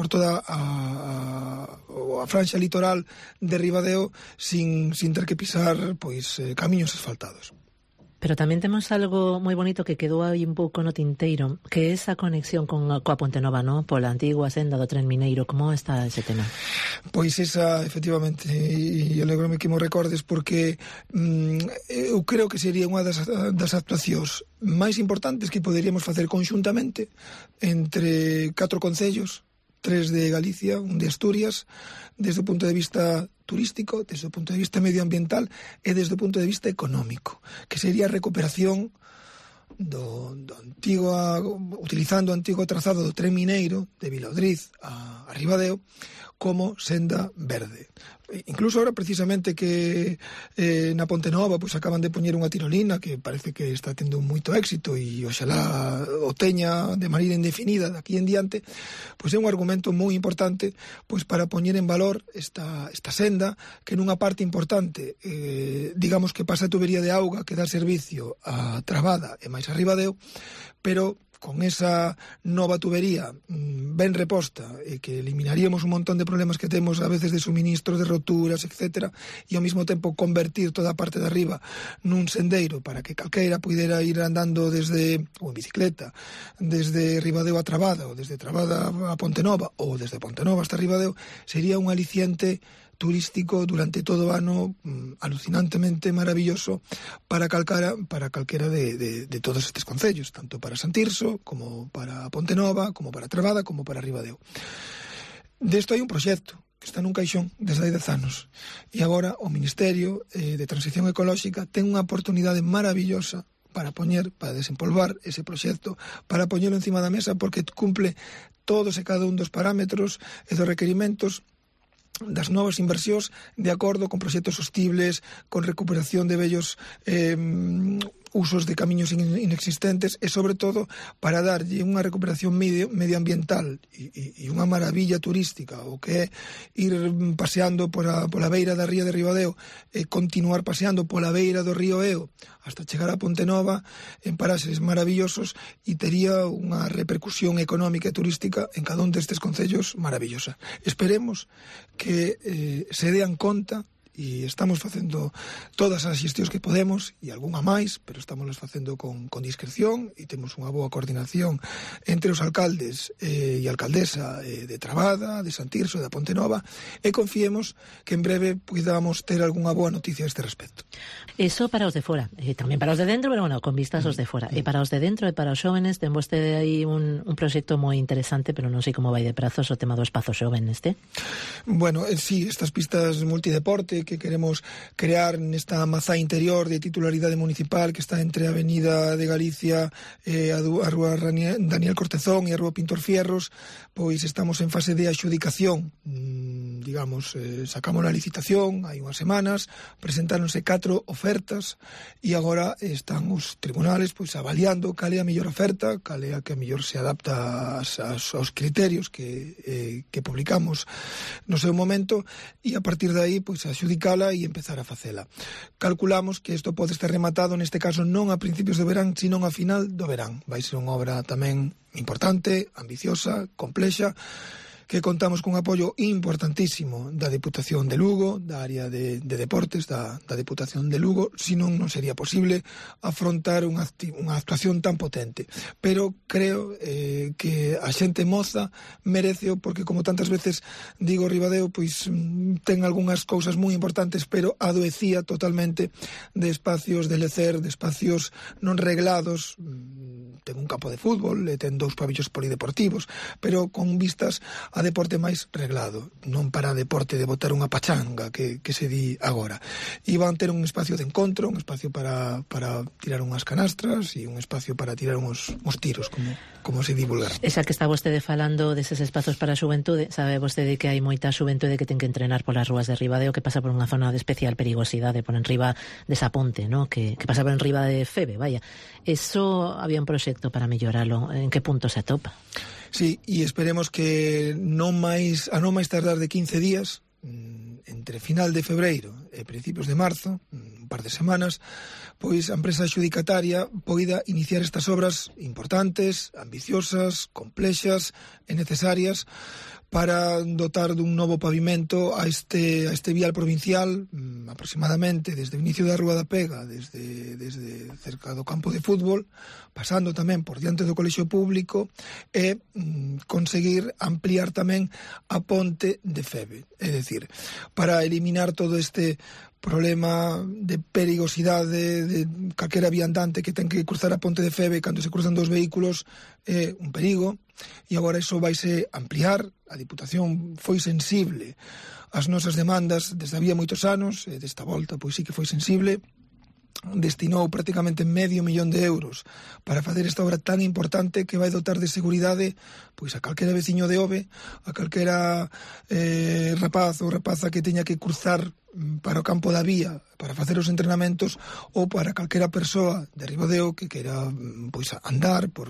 a franxa litoral de Ribadeo sin ter que pisar pois camiños asfaltados. Pero tamén temos algo moi bonito que quedou aí un pouco no tinteiro, que é esa conexión coa Ponte Nova, non? Pola antigua senda do tren mineiro. Como está ese tema? Pois esa, efectivamente, e alégrome que mo recordes, porque eu creo que sería unha das actuacións máis importantes que poderíamos facer conxuntamente entre 4 concellos, 3 de Galicia, un de Asturias, desde o punto de vista turístico, desde o punto de vista medioambiental e desde o punto de vista económico, que sería a recuperación do antigo, utilizando o antigo trazado do tren mineiro de Vilaudriz a Ribadeo como senda verde. Incluso ahora precisamente que na Ponte Nova pois acaban de poñer unha tirolina que parece que está tendo moito éxito e oxalá o teña de maneira indefinida daqui en diante, pois é un argumento moi importante pois para poñer en valor esta senda que nunha parte importante digamos que pasa a tubería de auga que dá servicio a Trabada e máis a Ribadeo, pero con esa nova tubería ben reposta e que eliminaríamos un montón de problemas que temos a veces de suministro, de roturas, etc. E ao mesmo tempo convertir toda a parte de arriba nun sendeiro para que calqueira pudera ir andando desde, ou en bicicleta, desde Ribadeo a Trabada, ou desde Trabada a Pontenova, ou desde Pontenova hasta Ribadeo, sería un aliciente turístico durante todo o ano alucinantemente maravilloso para calquera de todos estes concellos, tanto para Santirso, como para Pontenova, como para Trabada, como para Ribadeo. Desto hai un proxecto que está nun caixón desde hai 10 anos e agora o Ministerio de Transición Ecolóxica ten unha oportunidade maravillosa para desempolvar ese proxecto, para poñelo encima da mesa, porque cumple todos e cada un dos parámetros e dos requerimentos das novas inversións de acordo con proxectos sostibles, con recuperación de vellos usos de camiños inexistentes e, sobre todo, para darlle unha recuperación medioambiental e unha maravilla turística, o que é ir paseando pola beira da ría de Ribadeo e continuar paseando pola beira do río Eo hasta chegar a Pontenova en paraxes maravillosos e tería unha repercusión económica e turística en cada un destes concellos maravillosa. Esperemos que se dean conta e estamos facendo todas as xestións que podemos e algunha máis, pero estamos facendo con discreción e temos unha boa coordinación entre os alcaldes e alcaldesa de Trabada, de Santirso, de Pontenova, e confiemos que en breve podamos ter algunha boa noticia a este respecto. Eso para os de fora, e tamén para os de dentro, pero bueno, con vistas os de fora. E para os de dentro e para os xóvenes, ten vostede aí un proxecto moi interesante, pero non sei como vai de prazos o tema do espazo xoven este. Bueno, sí, estas pistas multideporte que queremos crear nesta mazá interior de titularidade municipal que está entre a Avenida de Galicia e a Rúa Daniel Cortezón e a Rúa Pintor Fierros, pois estamos en fase de adxudicación. Sacamos a licitación hai unhas semanas, presentáronse 4 ofertas e agora están os tribunales pois avaliando cal é a mellor oferta, cal é a que mellor se adapta aos criterios que publicamos no seu momento, e a partir de aí pois adxudicala e empezar a facela. Calculamos que isto pode estar rematado neste caso non a principios do verán, sino a final do verán. Vai ser unha obra tamén importante, ambiciosa, complexa, que contamos cun apoio importantísimo da Deputación de Lugo, da área de deportes da Deputación de Lugo, senón non sería posible afrontar unha actuación tan potente. Pero creo que a xente moza mereceo, porque como tantas veces digo, Ribadeo pois ten algunhas cousas moi importantes, pero adoecía totalmente de espacios de lecer, de espacios non reglados. Ten un campo de fútbol, ten 2 pabellos polideportivos, pero con vistas a deporte máis reglado, non para deporte de botar unha pachanga que se di agora. E van ter un espacio de encontro, un espacio para tirar unhas canastras e un espacio para tirar uns tiros, como se divulgar. Esa que está vostede falando deses espazos para a xuventude, sabe vostede que hai moita xuventude que ten que entrenar polas rúas de Ribadeo, que pasa por unha zona de especial perigosidade, por enriba desa ponte, ¿no? que pasa por enriba de Febe, vaya. Eso había un proxecto para melloralo. En que punto se atopa? Sí, e esperemos que a non máis tardar de 15 días, entre final de febreiro e principios de marzo, un par de semanas, pois a empresa adxudicataria poida iniciar estas obras importantes, ambiciosas, complexas e necesarias para dotar dun novo pavimento a este vial provincial, aproximadamente desde o inicio da Rúa da Pega, desde cerca do campo de fútbol, pasando tamén por diante do colexio público, e conseguir ampliar tamén a ponte de Febe. É dicir, para eliminar todo este problema de perigosidade de calquera viandante que ten que cruzar a ponte de Febe cando se cruzan 2 vehículos é un perigo, e agora iso vaise ampliar. A Diputación foi sensible ás nosas demandas desde había moitos anos, e desta volta pois sí que foi sensible, destinou prácticamente €500,000 para facer esta obra tan importante que vai dotar de seguridade pois a calquera veciño de Ove, a calquera rapaz ou rapaza que teña que cruzar para o campo da vía para facer os entrenamentos, ou para calquera persoa de Ribadeo que queira pois andar por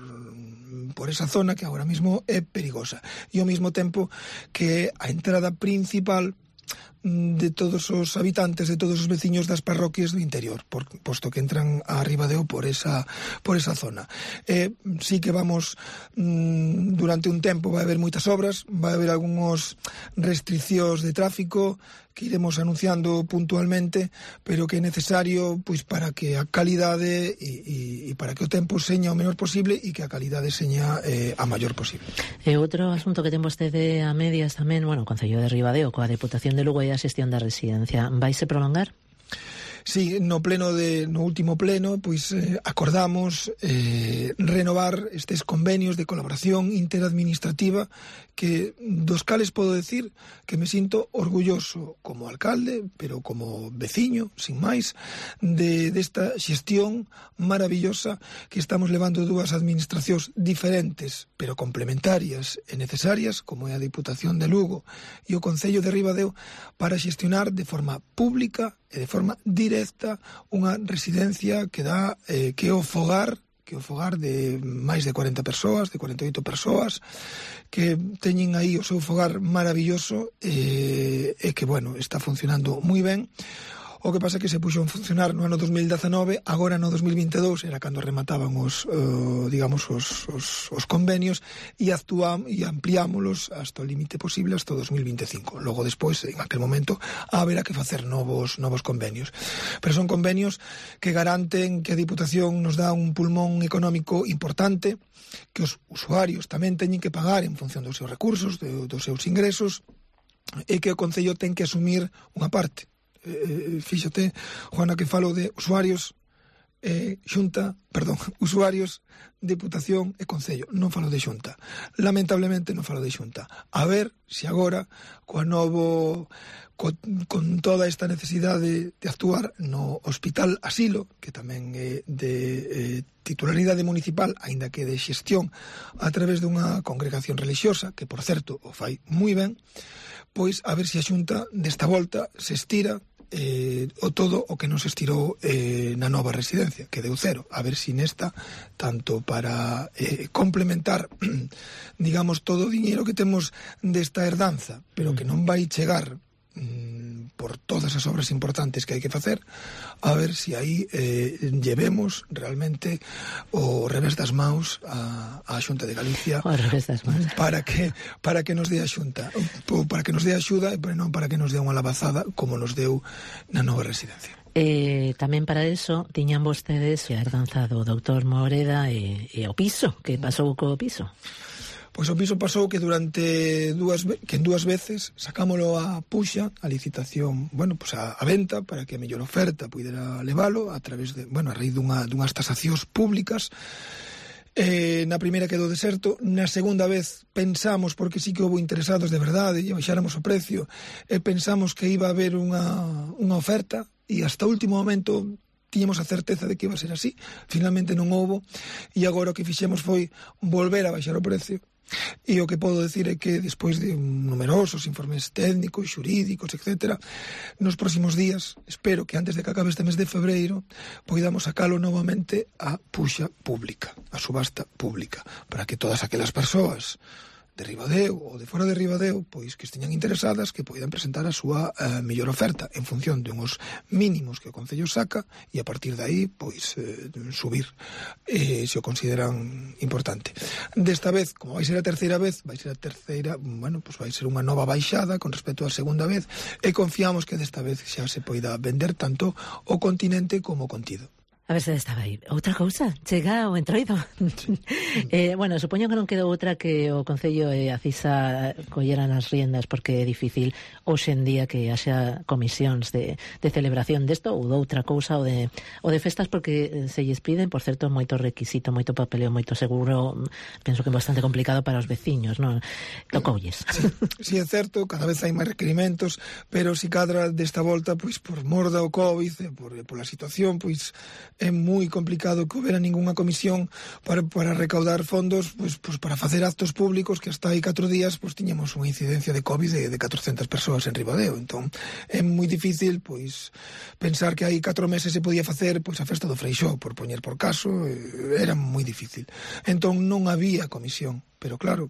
esa zona que agora mesmo é perigosa, e ao mesmo tempo que a entrada principal de todos os habitantes, de todos os veciños das parroquias do interior, posto que entran a Ribadeo por esa zona. Sí que vamos, durante un tempo vai haber moitas obras, vai haber algúns restriccións de tráfico que iremos anunciando puntualmente, pero que é necesario pois para que a calidade e para que o tempo seña o menor posible e que a calidade seña a maior posible. E outro asunto que ten vostede a medias tamén, bueno, o Concello de Ribadeo coa Deputación de Lugo e a xestión da residencia, vaise prolongar? Sí, no último pleno, pois acordamos renovar estes convenios de colaboración interadministrativa que dos cales podo decir que me sinto orgulloso como alcalde, pero como veciño, sin máis, desta xestión maravillosa que estamos levando dúas administracións diferentes, pero complementarias e necesarias, como é a Diputación de Lugo e o Concello de Ribadeo, para xestionar de forma pública e de forma directa unha residencia que dá que é o fogar de máis de 40 persoas, de 48 persoas, que teñen aí o seu fogar maravilloso e que, bueno, está funcionando moi ben. O que pasa é que se puxo en funcionar no ano 2019, agora no 2022 era cando remataban os convenios e ampliámolos hasta o límite posible hasta 2025. Logo despois, en aquel momento, haberá que facer novos convenios. Pero son convenios que garanten que a Diputación nos dá un pulmón económico importante, que os usuarios tamén teñen que pagar en función dos seus recursos, dos seus ingresos, e que o Concello ten que asumir unha parte. Fíxate, Juana, que falo de usuarios, usuarios, Deputación e Concello, non falo de Xunta. Lamentablemente non falo de Xunta. A ver se agora, con toda esta necesidade de actuar no Hospital Asilo, que tamén é de titularidade municipal, aínda que de xestión a través dunha congregación religiosa, que, por certo, o fai moi ben, pois a ver se a Xunta desta volta se estira o todo o que non se estirou na nova residencia, que deu cero. A ver se nesta, tanto para complementar digamos todo o diñeiro que temos desta herdanza, pero que non vai chegar por todas as obras importantes que hai que facer, a ver se aí llevemos realmente o revés das maus a Xunta de Galicia para que nos dé a Xunta, para que nos dé axuda e non para que nos dé unha labazada como nos deu na nova residencia. Tamén para eso tiñan vostedes herdanzado o doutor Moreda e o piso, que pasou co piso? Pois o piso pasou que durante dúas veces sacámolo a puxa, a licitación, pois a venta, para que a mellor oferta pudera levalo a través de, a raíz dunhas tasacións públicas. Na primeira quedou deserto, na segunda vez pensamos, porque sí que houve interesados de verdade e baixáramos o precio, e pensamos que iba a haber unha oferta, e hasta o último momento tiñamos a certeza de que iba a ser así. Finalmente non houbo, e agora o que fixemos foi volver a baixar o precio. E o que podo decir é que despois de numerosos informes técnicos, xurídicos, etc., nos próximos días, espero que antes de que acabe este mes de febreiro, poidamos sacalo novamente a puxa pública, a subasta pública, para que todas aquelas persoas de Ribadeo ou de fora de Ribadeo, pois que esteñan interesadas, que poidan presentar a súa mellor oferta en función de uns mínimos que o Concello saca, e a partir de aí, pois, subir se o consideran importante. Desta vez, como vai ser a terceira vez, vai ser unha nova baixada con respecto á segunda vez, e confiamos que desta vez xa se poida vender tanto o continente como o contido. A ver se estaba aí. Outra cousa, chega o entroido. Supoño que non quedou outra que o Concello e a CISA colleran as riendas, porque é difícil hoxe en día que haxa comisións de celebración desto ou de outra cousa, ou de festas, porque se lles piden, por certo, moito requisito, moito papeleo, moito seguro. Penso que é bastante complicado para os veciños, non? Tocoulles. Sí, é certo, cada vez hai máis requerimentos, pero si cadra desta volta, pois por mor do COVID, por a situación, pois é moi complicado que houbera ningunha comisión para recaudar fondos, pois para facer actos públicos, que hasta hai 4 días pois tiñamos unha incidencia de COVID de 400 persoas en Ribadeo. Entón é moi difícil pois pensar que hai 4 meses se podía facer pois a festa do Freixó, por poñer por caso, era moi difícil. Entón non había comisión pero claro,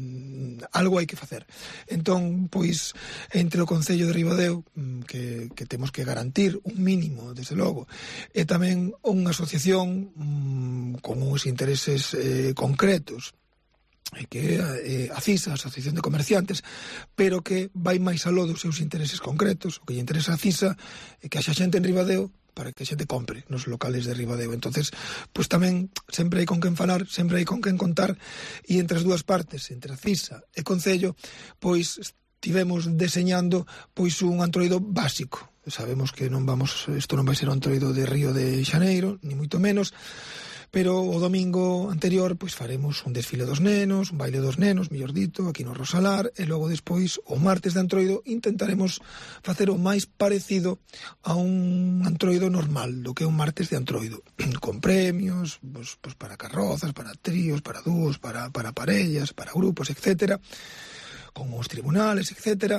algo hai que facer. Entón, pois, entre o Concello de Ribadeo, que temos que garantir un mínimo, desde logo, e tamén unha asociación con uns intereses concretos, que é a CISA, a Asociación de Comerciantes, pero que vai máis aló dos seus intereses concretos. O que lle interesa a CISA é que haxa xente en Ribadeo para que a xente compre nos locales de Ribadeo. Entonces, pois tamén sempre hai con quen falar, sempre hai con quen contar, e entre as dúas partes, entre a CISA e Concello, pois estivemos deseñando pois un antroido básico. Sabemos que isto non vai ser un antroido de Río de Xaneiro, ni moito menos, pero o domingo anterior pois faremos un desfile dos nenos, un baile dos nenos, mellor dito, aquí no Rosalar, e logo despois, o martes de Antroido, intentaremos facer o máis parecido a un Antroido normal, do que é un martes de Antroido, con premios, pois para carrozas, para tríos, para dúos, para parellas, para grupos, etcétera, con os tribunales, etcétera.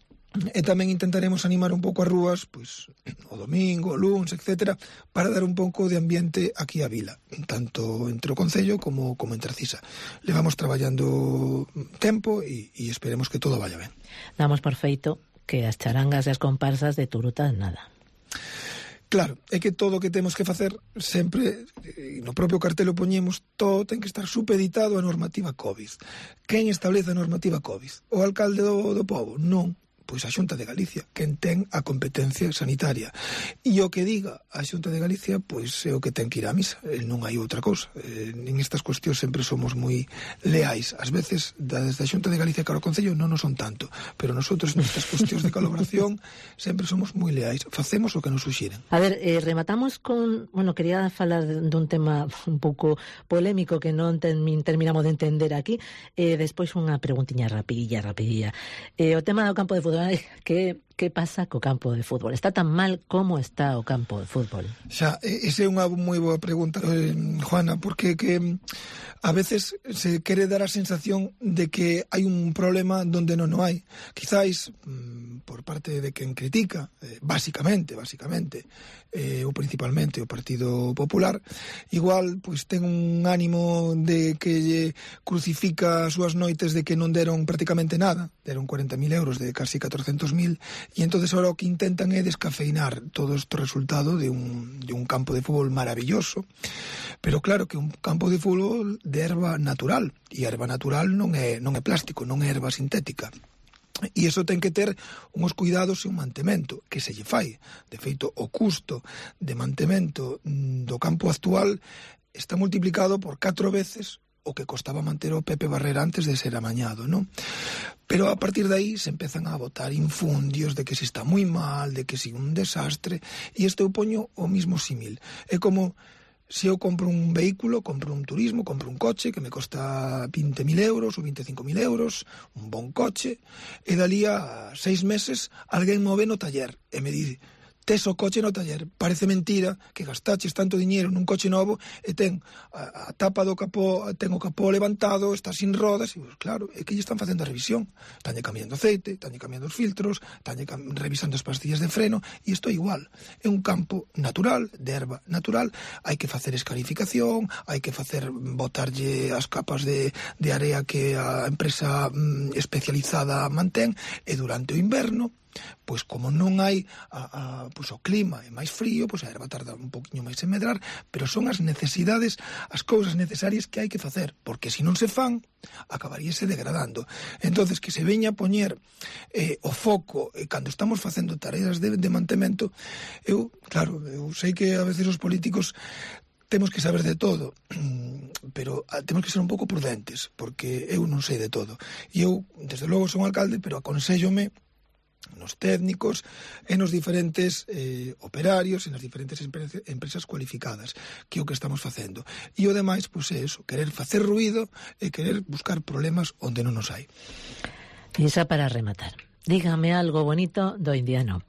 E tamén intentaremos animar un pouco as rúas, pois o domingo, o luns, etcétera, para dar un pouco de ambiente aquí á vila, tanto entre o Concello como entre a CISA. Levamos traballando tempo e esperemos que todo vaya ben. Damos por feito que as charangas e as comparsas de Turuta nada. Claro, é que todo o que temos que facer sempre, no propio cartel o poñemos, todo ten que estar supeditado á normativa COVID. Quen establece a normativa COVID? O alcalde do pobo? Non. Pois a Xunta de Galicia, quen ten a competencia sanitaria. E o que diga a Xunta de Galicia, pois é o que ten que ir á misa. Non hai outra cousa. En estas cuestións sempre somos moi leais. Ás veces, desde a Xunta de Galicia cara ao Concello non nos son tanto, pero nosotros nestas cuestións de colaboración sempre somos moi leais. Facemos o que nos suxiren. A ver, rematamos con... Bueno, quería falar dun tema un pouco polémico que non terminamos de entender aquí. Despois unha preguntiña rapidilla. O tema do campo de fútbol. Que pasa co campo de fútbol? Está tan mal como está o campo de fútbol? Xa, esa é unha moi boa pregunta, Juana, porque que a veces se quere dar a sensación de que hai un problema donde non o hai. Quizáis por parte de quen critica, basicamente, ou principalmente o Partido Popular, igual pois ten un ánimo de que lle crucifica as súas noites de que non deron prácticamente nada, deron 40.000 euros de casi 400.000, e entonces ahora o que intentan é descafeinar todo este resultado de un campo de fútbol maravilloso, pero claro que un campo de fútbol de erva natural, e a erva natural non é plástico, non é erva sintética. E iso ten que ter uns cuidados e un mantemento que se lle fai. De feito, o custo de mantemento do campo actual está multiplicado por 4 veces o que costaba manter o Pepe Barrera antes de ser amañado, non? Pero a partir de aí se empezan a botar infundios de que se está moi mal, de que si un desastre, e isto eu poño o mismo símil. É como se eu compro un vehículo, compro un turismo, compro un coche que me costa 20.000 euros ou 25.000 euros, un bon coche, e dali a 6 meses alguén me ve no taller e me dice: tes o coche no taller, parece mentira que gastaches tanto diñeiro nun coche novo e ten a tapa do capó, ten o capó levantado, está sin rodas, e pues, claro, é que lle están facendo a revisión, estánlle cambiando aceite, estánlle cambiando os filtros, estánlle revisando as pastillas de freno, e isto é igual, é un campo natural, de erva natural, hai que facer escarificación, hai que facer botarlle as capas de area que a empresa especializada mantén, e durante o inverno, pois como non hai pois o clima é máis frío, pois a erva tarda un poquinho máis en medrar, pero son as necesidades, as cousas necesarias que hai que facer, porque se non se fan acabaríase degradando. Entonces que se veña a poñer o foco cando estamos facendo tareas de mantemento, eu sei que a veces os políticos temos que saber de todo, pero temos que ser un pouco prudentes, porque eu non sei de todo. E eu, desde logo, son alcalde, pero aconsellome nos técnicos e nos diferentes operarios e nas diferentes empresas cualificadas, que é o que estamos facendo. E o demais, pois é eso, querer facer ruído e querer buscar problemas onde non nos hai. E xa para rematar, dígame algo bonito do indiano.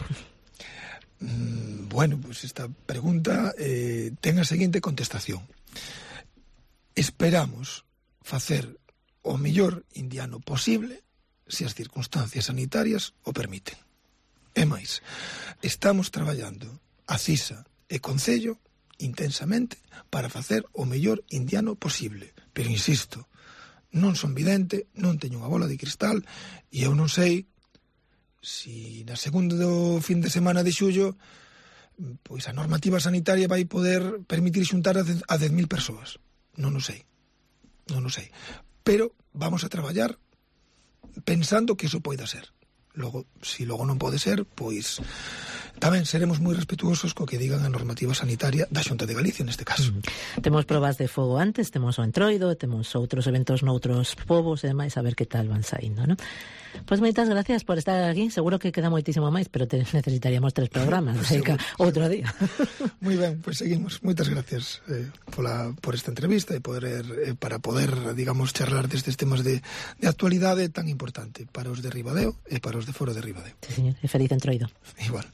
Bueno, pois esta pregunta ten a seguinte contestación. Esperamos facer o mellor indiano posible se as circunstancias sanitarias o permiten. E máis, estamos traballando a CISA e Concello intensamente para facer o mellor indiano posible. Pero insisto, Non son vidente, non teño unha bola de cristal, e eu non sei si na segundo fin de semana de xullo pois a normativa sanitaria vai poder permitir xuntar a 10.000 persoas. Non o sei. Pero vamos a traballar pensando que iso poida ser. Logo, si logo non pode ser, pois tamén seremos moi respetuosos co que digan a normativa sanitaria da Xunta de Galicia neste caso. Temos probas de fogo antes, temos o Entroido, temos outros eventos noutros povos e demais, a ver que tal van saindo, non? Pois moitas gracias por estar aquí. Seguro que queda moitísimo máis, pero necesitaríamos 3 programas, outro día. Moi ben, pois seguimos. Moitas gracias por esta entrevista e para poder, digamos, charlar destes temas de actualidade tan importante para os de Ribadeo e para os de fora de Ribadeo. Sí, señor. E feliz Entroido. Igual.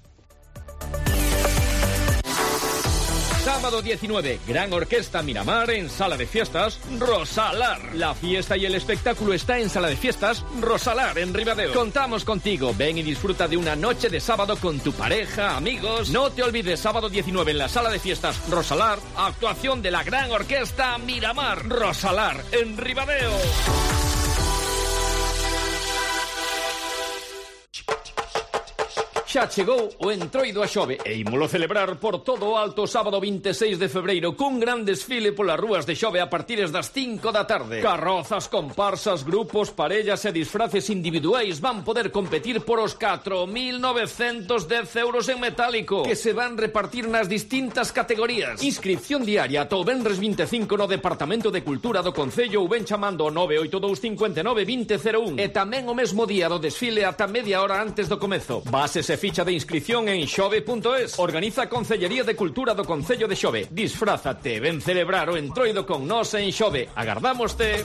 Sábado 19, Gran Orquesta Miramar en Sala de Fiestas Rosalar. La fiesta y el espectáculo está en Sala de Fiestas Rosalar en Ribadeo. Contamos contigo. Ven y disfruta de una noche de sábado con tu pareja, amigos. No te olvides, sábado 19 en la Sala de Fiestas Rosalar, actuación de la Gran Orquesta Miramar Rosalar en Ribadeo. Xa chegou o Entroido a Xove e ímolo celebrar por todo o alto sábado 26 de febreiro cun gran desfile polas rúas de Xove a partir das 5 da tarde. Carrozas, comparsas, grupos, parellas e disfraces individuais van poder competir por os 4.910 euros en metálico que se van repartir nas distintas categorías. Inscripción diaria ata o venres 25 no Departamento de Cultura do Concello ou ben chamando ao 982 59 2001 e tamén o mesmo día do desfile ata media hora antes do comezo. Bases e ficha de inscripción en xove.es. Organiza a Concellería de Cultura do Concello de Xove. Disfrázate, ven celebrar o Entroido con nós en Xove. Agardámoste.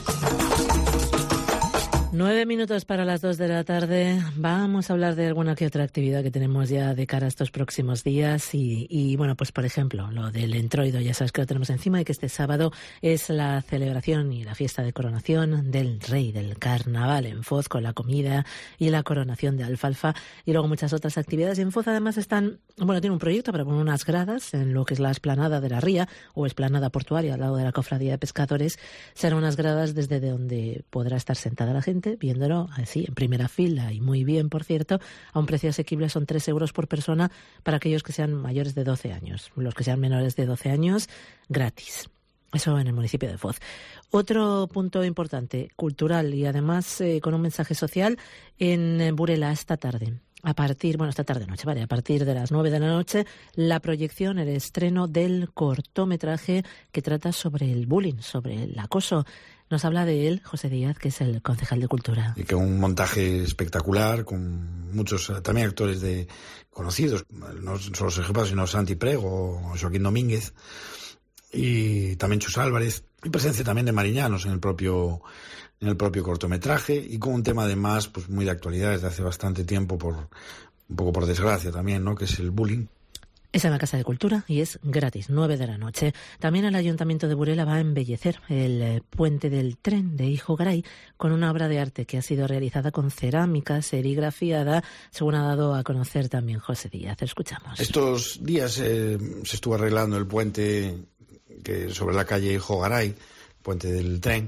9 minutos para las 2 de la tarde. Vamos a hablar de alguna que otra actividad que tenemos ya de cara a estos próximos días y bueno, pues por ejemplo, lo del Entroido, ya sabes que lo tenemos encima y que este sábado es la celebración y la fiesta de coronación del Rey del Carnaval en Foz, con la comida y la coronación de alfalfa y luego muchas otras actividades. En Foz además tiene un proyecto para poner unas gradas en lo que es la explanada de la Ría o explanada portuaria al lado de la Cofradía de Pescadores. Serán unas gradas desde donde podrá estar sentada la gente viéndolo así, en primera fila y muy bien, por cierto, a un precio asequible. Son 3 euros por persona para aquellos que sean mayores de 12 años. Los que sean menores de 12 años, gratis. Eso en el municipio de Foz. Otro punto importante, cultural y además con un mensaje social en Burela esta tarde. A partir de las 9 de la noche, la proyección, el estreno del cortometraje que trata sobre el bullying, sobre el acoso. Nos habla de él José Díaz, que es el concejal de Cultura. Y que un montaje espectacular, con muchos también actores conocidos, no solo Sergio Paz, sino Santi Prego o Joaquín Domínguez, y también Chus Álvarez, y presencia también de mariñanos en el propio cortometraje, y con un tema además pues muy de actualidad desde hace bastante tiempo, un poco por desgracia también, ¿no?, que es el bullying. Es en la Casa de Cultura y es gratis, 9 de la noche. También el Ayuntamiento de Burela va a embellecer el puente del tren de Hijo Garay con una obra de arte que ha sido realizada con cerámica serigrafiada, según ha dado a conocer también José Díaz. Escuchamos. Estos días se estuvo arreglando el puente sobre la calle Hijo Garay, puente del tren,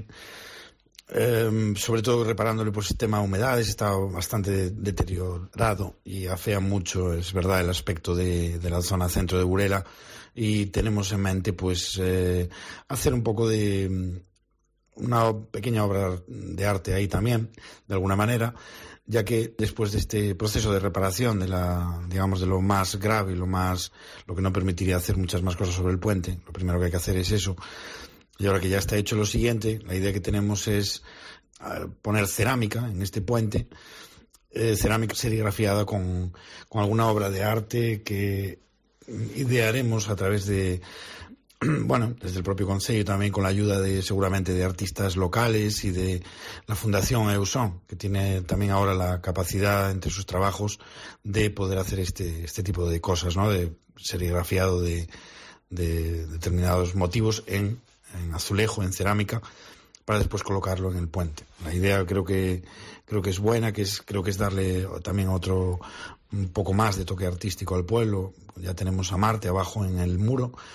sobre todo reparándole pues el tema de humedades. Está bastante deteriorado y afea mucho, es verdad, el aspecto de la zona centro de Burela, y tenemos en mente pues hacer un poco de una pequeña obra de arte ahí también, de alguna manera, ya que después de este proceso de reparación de lo más grave, lo que no permitiría hacer muchas más cosas sobre el puente, lo primero que hay que hacer es eso. Y ahora que ya está hecho lo siguiente, la idea que tenemos es poner cerámica en este puente, cerámica serigrafiada con alguna obra de arte que idearemos a través de, desde el propio Concello, también con la ayuda seguramente de artistas locales y de la Fundación Eusón, que tiene también ahora la capacidad entre sus trabajos de poder hacer este tipo de cosas, ¿no?, de serigrafiado de determinados motivos en azulejo, en cerámica, para después colocarlo en el puente. La idea creo que es buena, creo que es darle también un poco más de toque artístico al pueblo. Ya tenemos a Marte abajo en el muro,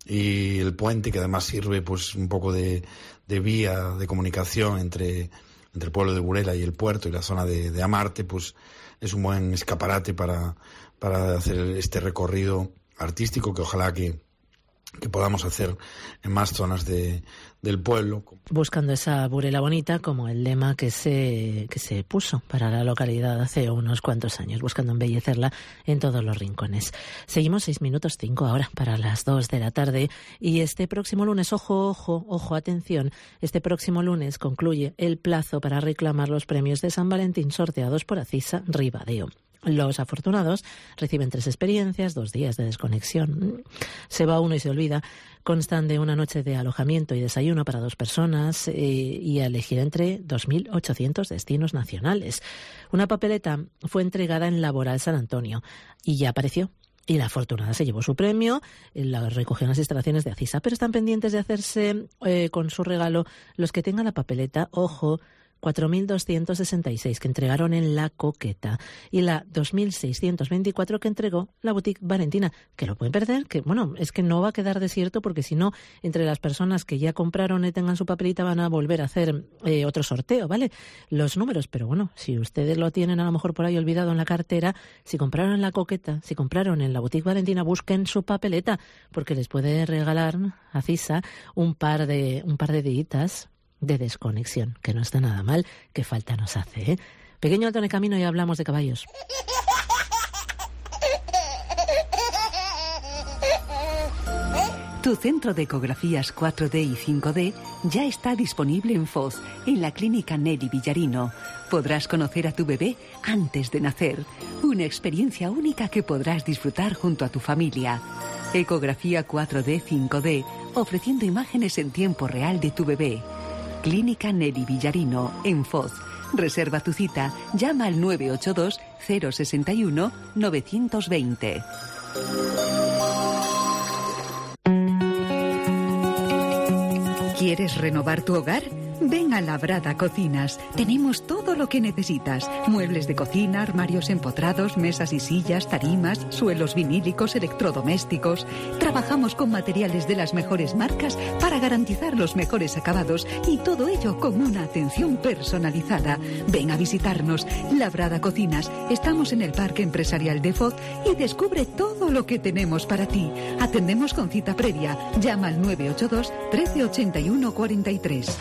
y el puente, que además sirve pues un poco de vía de comunicación entre el pueblo de Burela y el puerto y la zona de Amarte, pues es un buen escaparate para hacer este recorrido artístico que ojalá que podamos hacer en más zonas del pueblo. Buscando esa Burela bonita, como el lema que se puso para la localidad hace unos cuantos años, buscando embellecerla en todos los rincones. Seguimos 6:05 ahora para las 2 de la tarde y este próximo lunes, ojo, atención, este próximo lunes concluye el plazo para reclamar los premios de San Valentín sorteados por Acisa Ribadeo. Los afortunados reciben 3 experiencias, 2 días de desconexión. Se va uno y se olvida. Constan de una noche de alojamiento y desayuno para 2 personas y a elegir entre 2.800 destinos nacionales. Una papeleta fue entregada en Laboral San Antonio y ya apareció. Y la afortunada se llevó su premio, la recogió en las instalaciones de Acisa, pero están pendientes de hacerse con su regalo los que tengan la papeleta, ojo, 4.266 que entregaron en La Coqueta y la 2.624 que entregó la Boutique Valentina, que lo pueden perder, que bueno, es que no va a quedar desierto porque si no, entre las personas que ya compraron y tengan su papelita van a volver a hacer otro sorteo, ¿vale? Los números, pero bueno, si ustedes lo tienen a lo mejor por ahí olvidado en la cartera, si compraron en La Coqueta, si compraron en la Boutique Valentina, busquen su papeleta porque les puede regalar a Cisa un par de días de desconexión, que no está nada mal, que falta nos hace, ¿eh? Pequeño alto en el camino y hablamos de caballos. Tu centro de ecografías 4D y 5D ya está disponible en Foz, en la clínica Nelly Villarino. Podrás conocer a tu bebé antes de nacer. Una experiencia única que podrás disfrutar junto a tu familia. Ecografía 4D, 5D, ofreciendo imágenes en tiempo real de tu bebé. Clínica Nelly Villarino, en Foz. Reserva tu cita, llama al 982 061 920. ¿Quieres renovar tu hogar? Ven a Labrada Cocinas. Tenemos todo lo que necesitas. Muebles de cocina, armarios empotrados, mesas y sillas, tarimas, suelos vinílicos, electrodomésticos. Trabajamos con materiales de las mejores marcas para garantizar los mejores acabados y todo ello con una atención personalizada. Ven a visitarnos. Labrada Cocinas. Estamos en el Parque Empresarial de Foz y descubre todo lo que tenemos para ti. Atendemos con cita previa. Llama al 982 13 81 43.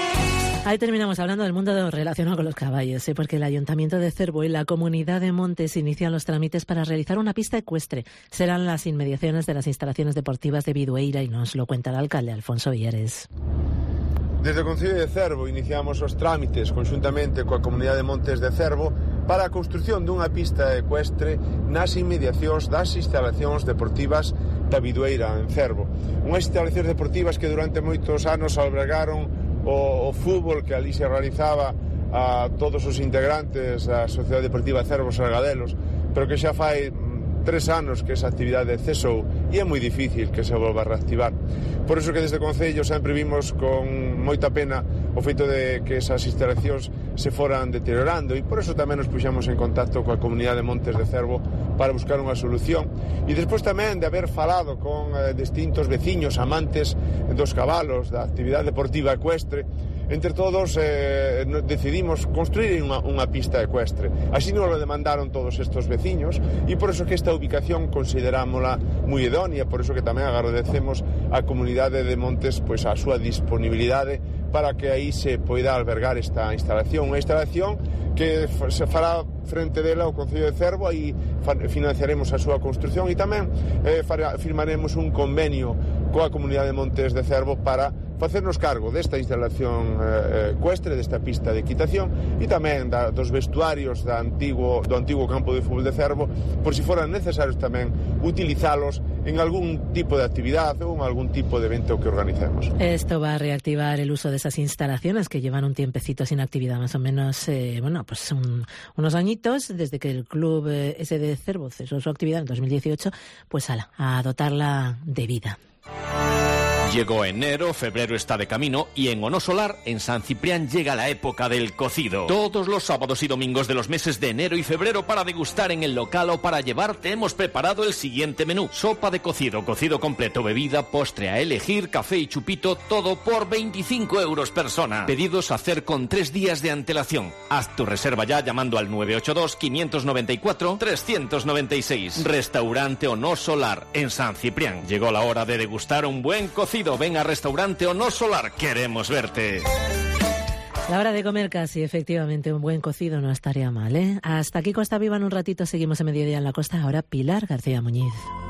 Ahí terminamos hablando del mundo relacionado con los caballos, porque el Ayuntamiento de Cervo y la Comunidad de Montes inician los trámites para realizar una pista ecuestre. Serán las inmediaciones de las instalaciones deportivas de Bidueira y nos lo cuenta el alcalde Alfonso Villares. Desde o Concello de Cervo iniciamos os trámites conxuntamente coa Comunidade de Montes de Cervo para a construción dunha pista ecuestre nas inmediacións das instalacións deportivas da Bidueira en Cervo. Unhas instalacións deportivas que durante moitos anos albergaron o fútbol que ali se realizaba a todos os integrantes da Sociedade Deportiva Cervos Argadelos, pero que xa fai 3 anos que esa actividade cesou e é moi difícil que se volva a reactivar. Por iso que desde o Concello sempre vimos con moita pena o feito de que esas instalacións se foran deteriorando e por iso tamén nos puxemos en contacto coa Comunidade de Montes de Cervo para buscar unha solución e despois tamén de haber falado con distintos veciños amantes dos cabalos, da actividade deportiva ecuestre. Entre todos decidimos construir unha pista ecuestre. Así nos lo demandaron todos estos veciños e por eso que esta ubicación considerámola moi idónea, por eso que tamén agradecemos á Comunidade de Montes pois a súa disponibilidade para que aí se poida albergar esta instalación. Unha instalación que se fará frente dela o Concello de Cervo e financiaremos a súa construción e tamén firmaremos un convenio coa Comunidade de Montes de Cervo para facernos cargo desta instalación ecuestre, desta pista de equitación e tamén dos vestuarios do antigo campo de fútbol de Cervo, por si foran necesarios tamén utilizalos en algún tipo de actividade ou en algún tipo de evento que organicemos. Esto va a reactivar el uso de esas instalaciones que llevan un tiempecito sin actividad, más o menos, unos añitos, desde que el club SD Cervo cesó su actividad en 2018, pues a dotarla de vida. Llegó enero, febrero está de camino y en Ono Solar, en San Ciprián, llega la época del cocido. Todos los sábados y domingos de los meses de enero y febrero para degustar en el local o para llevarte hemos preparado el siguiente menú. Sopa de cocido, cocido completo, bebida, postre a elegir, café y chupito, todo por 25 € persona. Pedidos a hacer con 3 días de antelación. Haz tu reserva ya llamando al 982-594-396. Restaurante Ono Solar, en San Ciprián. Llegó la hora de degustar un buen cocido. Ven a Restaurante Ono Solar, queremos verte. La hora de comer casi, efectivamente, un buen cocido no estaría mal, ¿eh? Hasta aquí Costa Viva, en un ratito seguimos en Mediodía en la Costa. Ahora Pilar García Muñiz.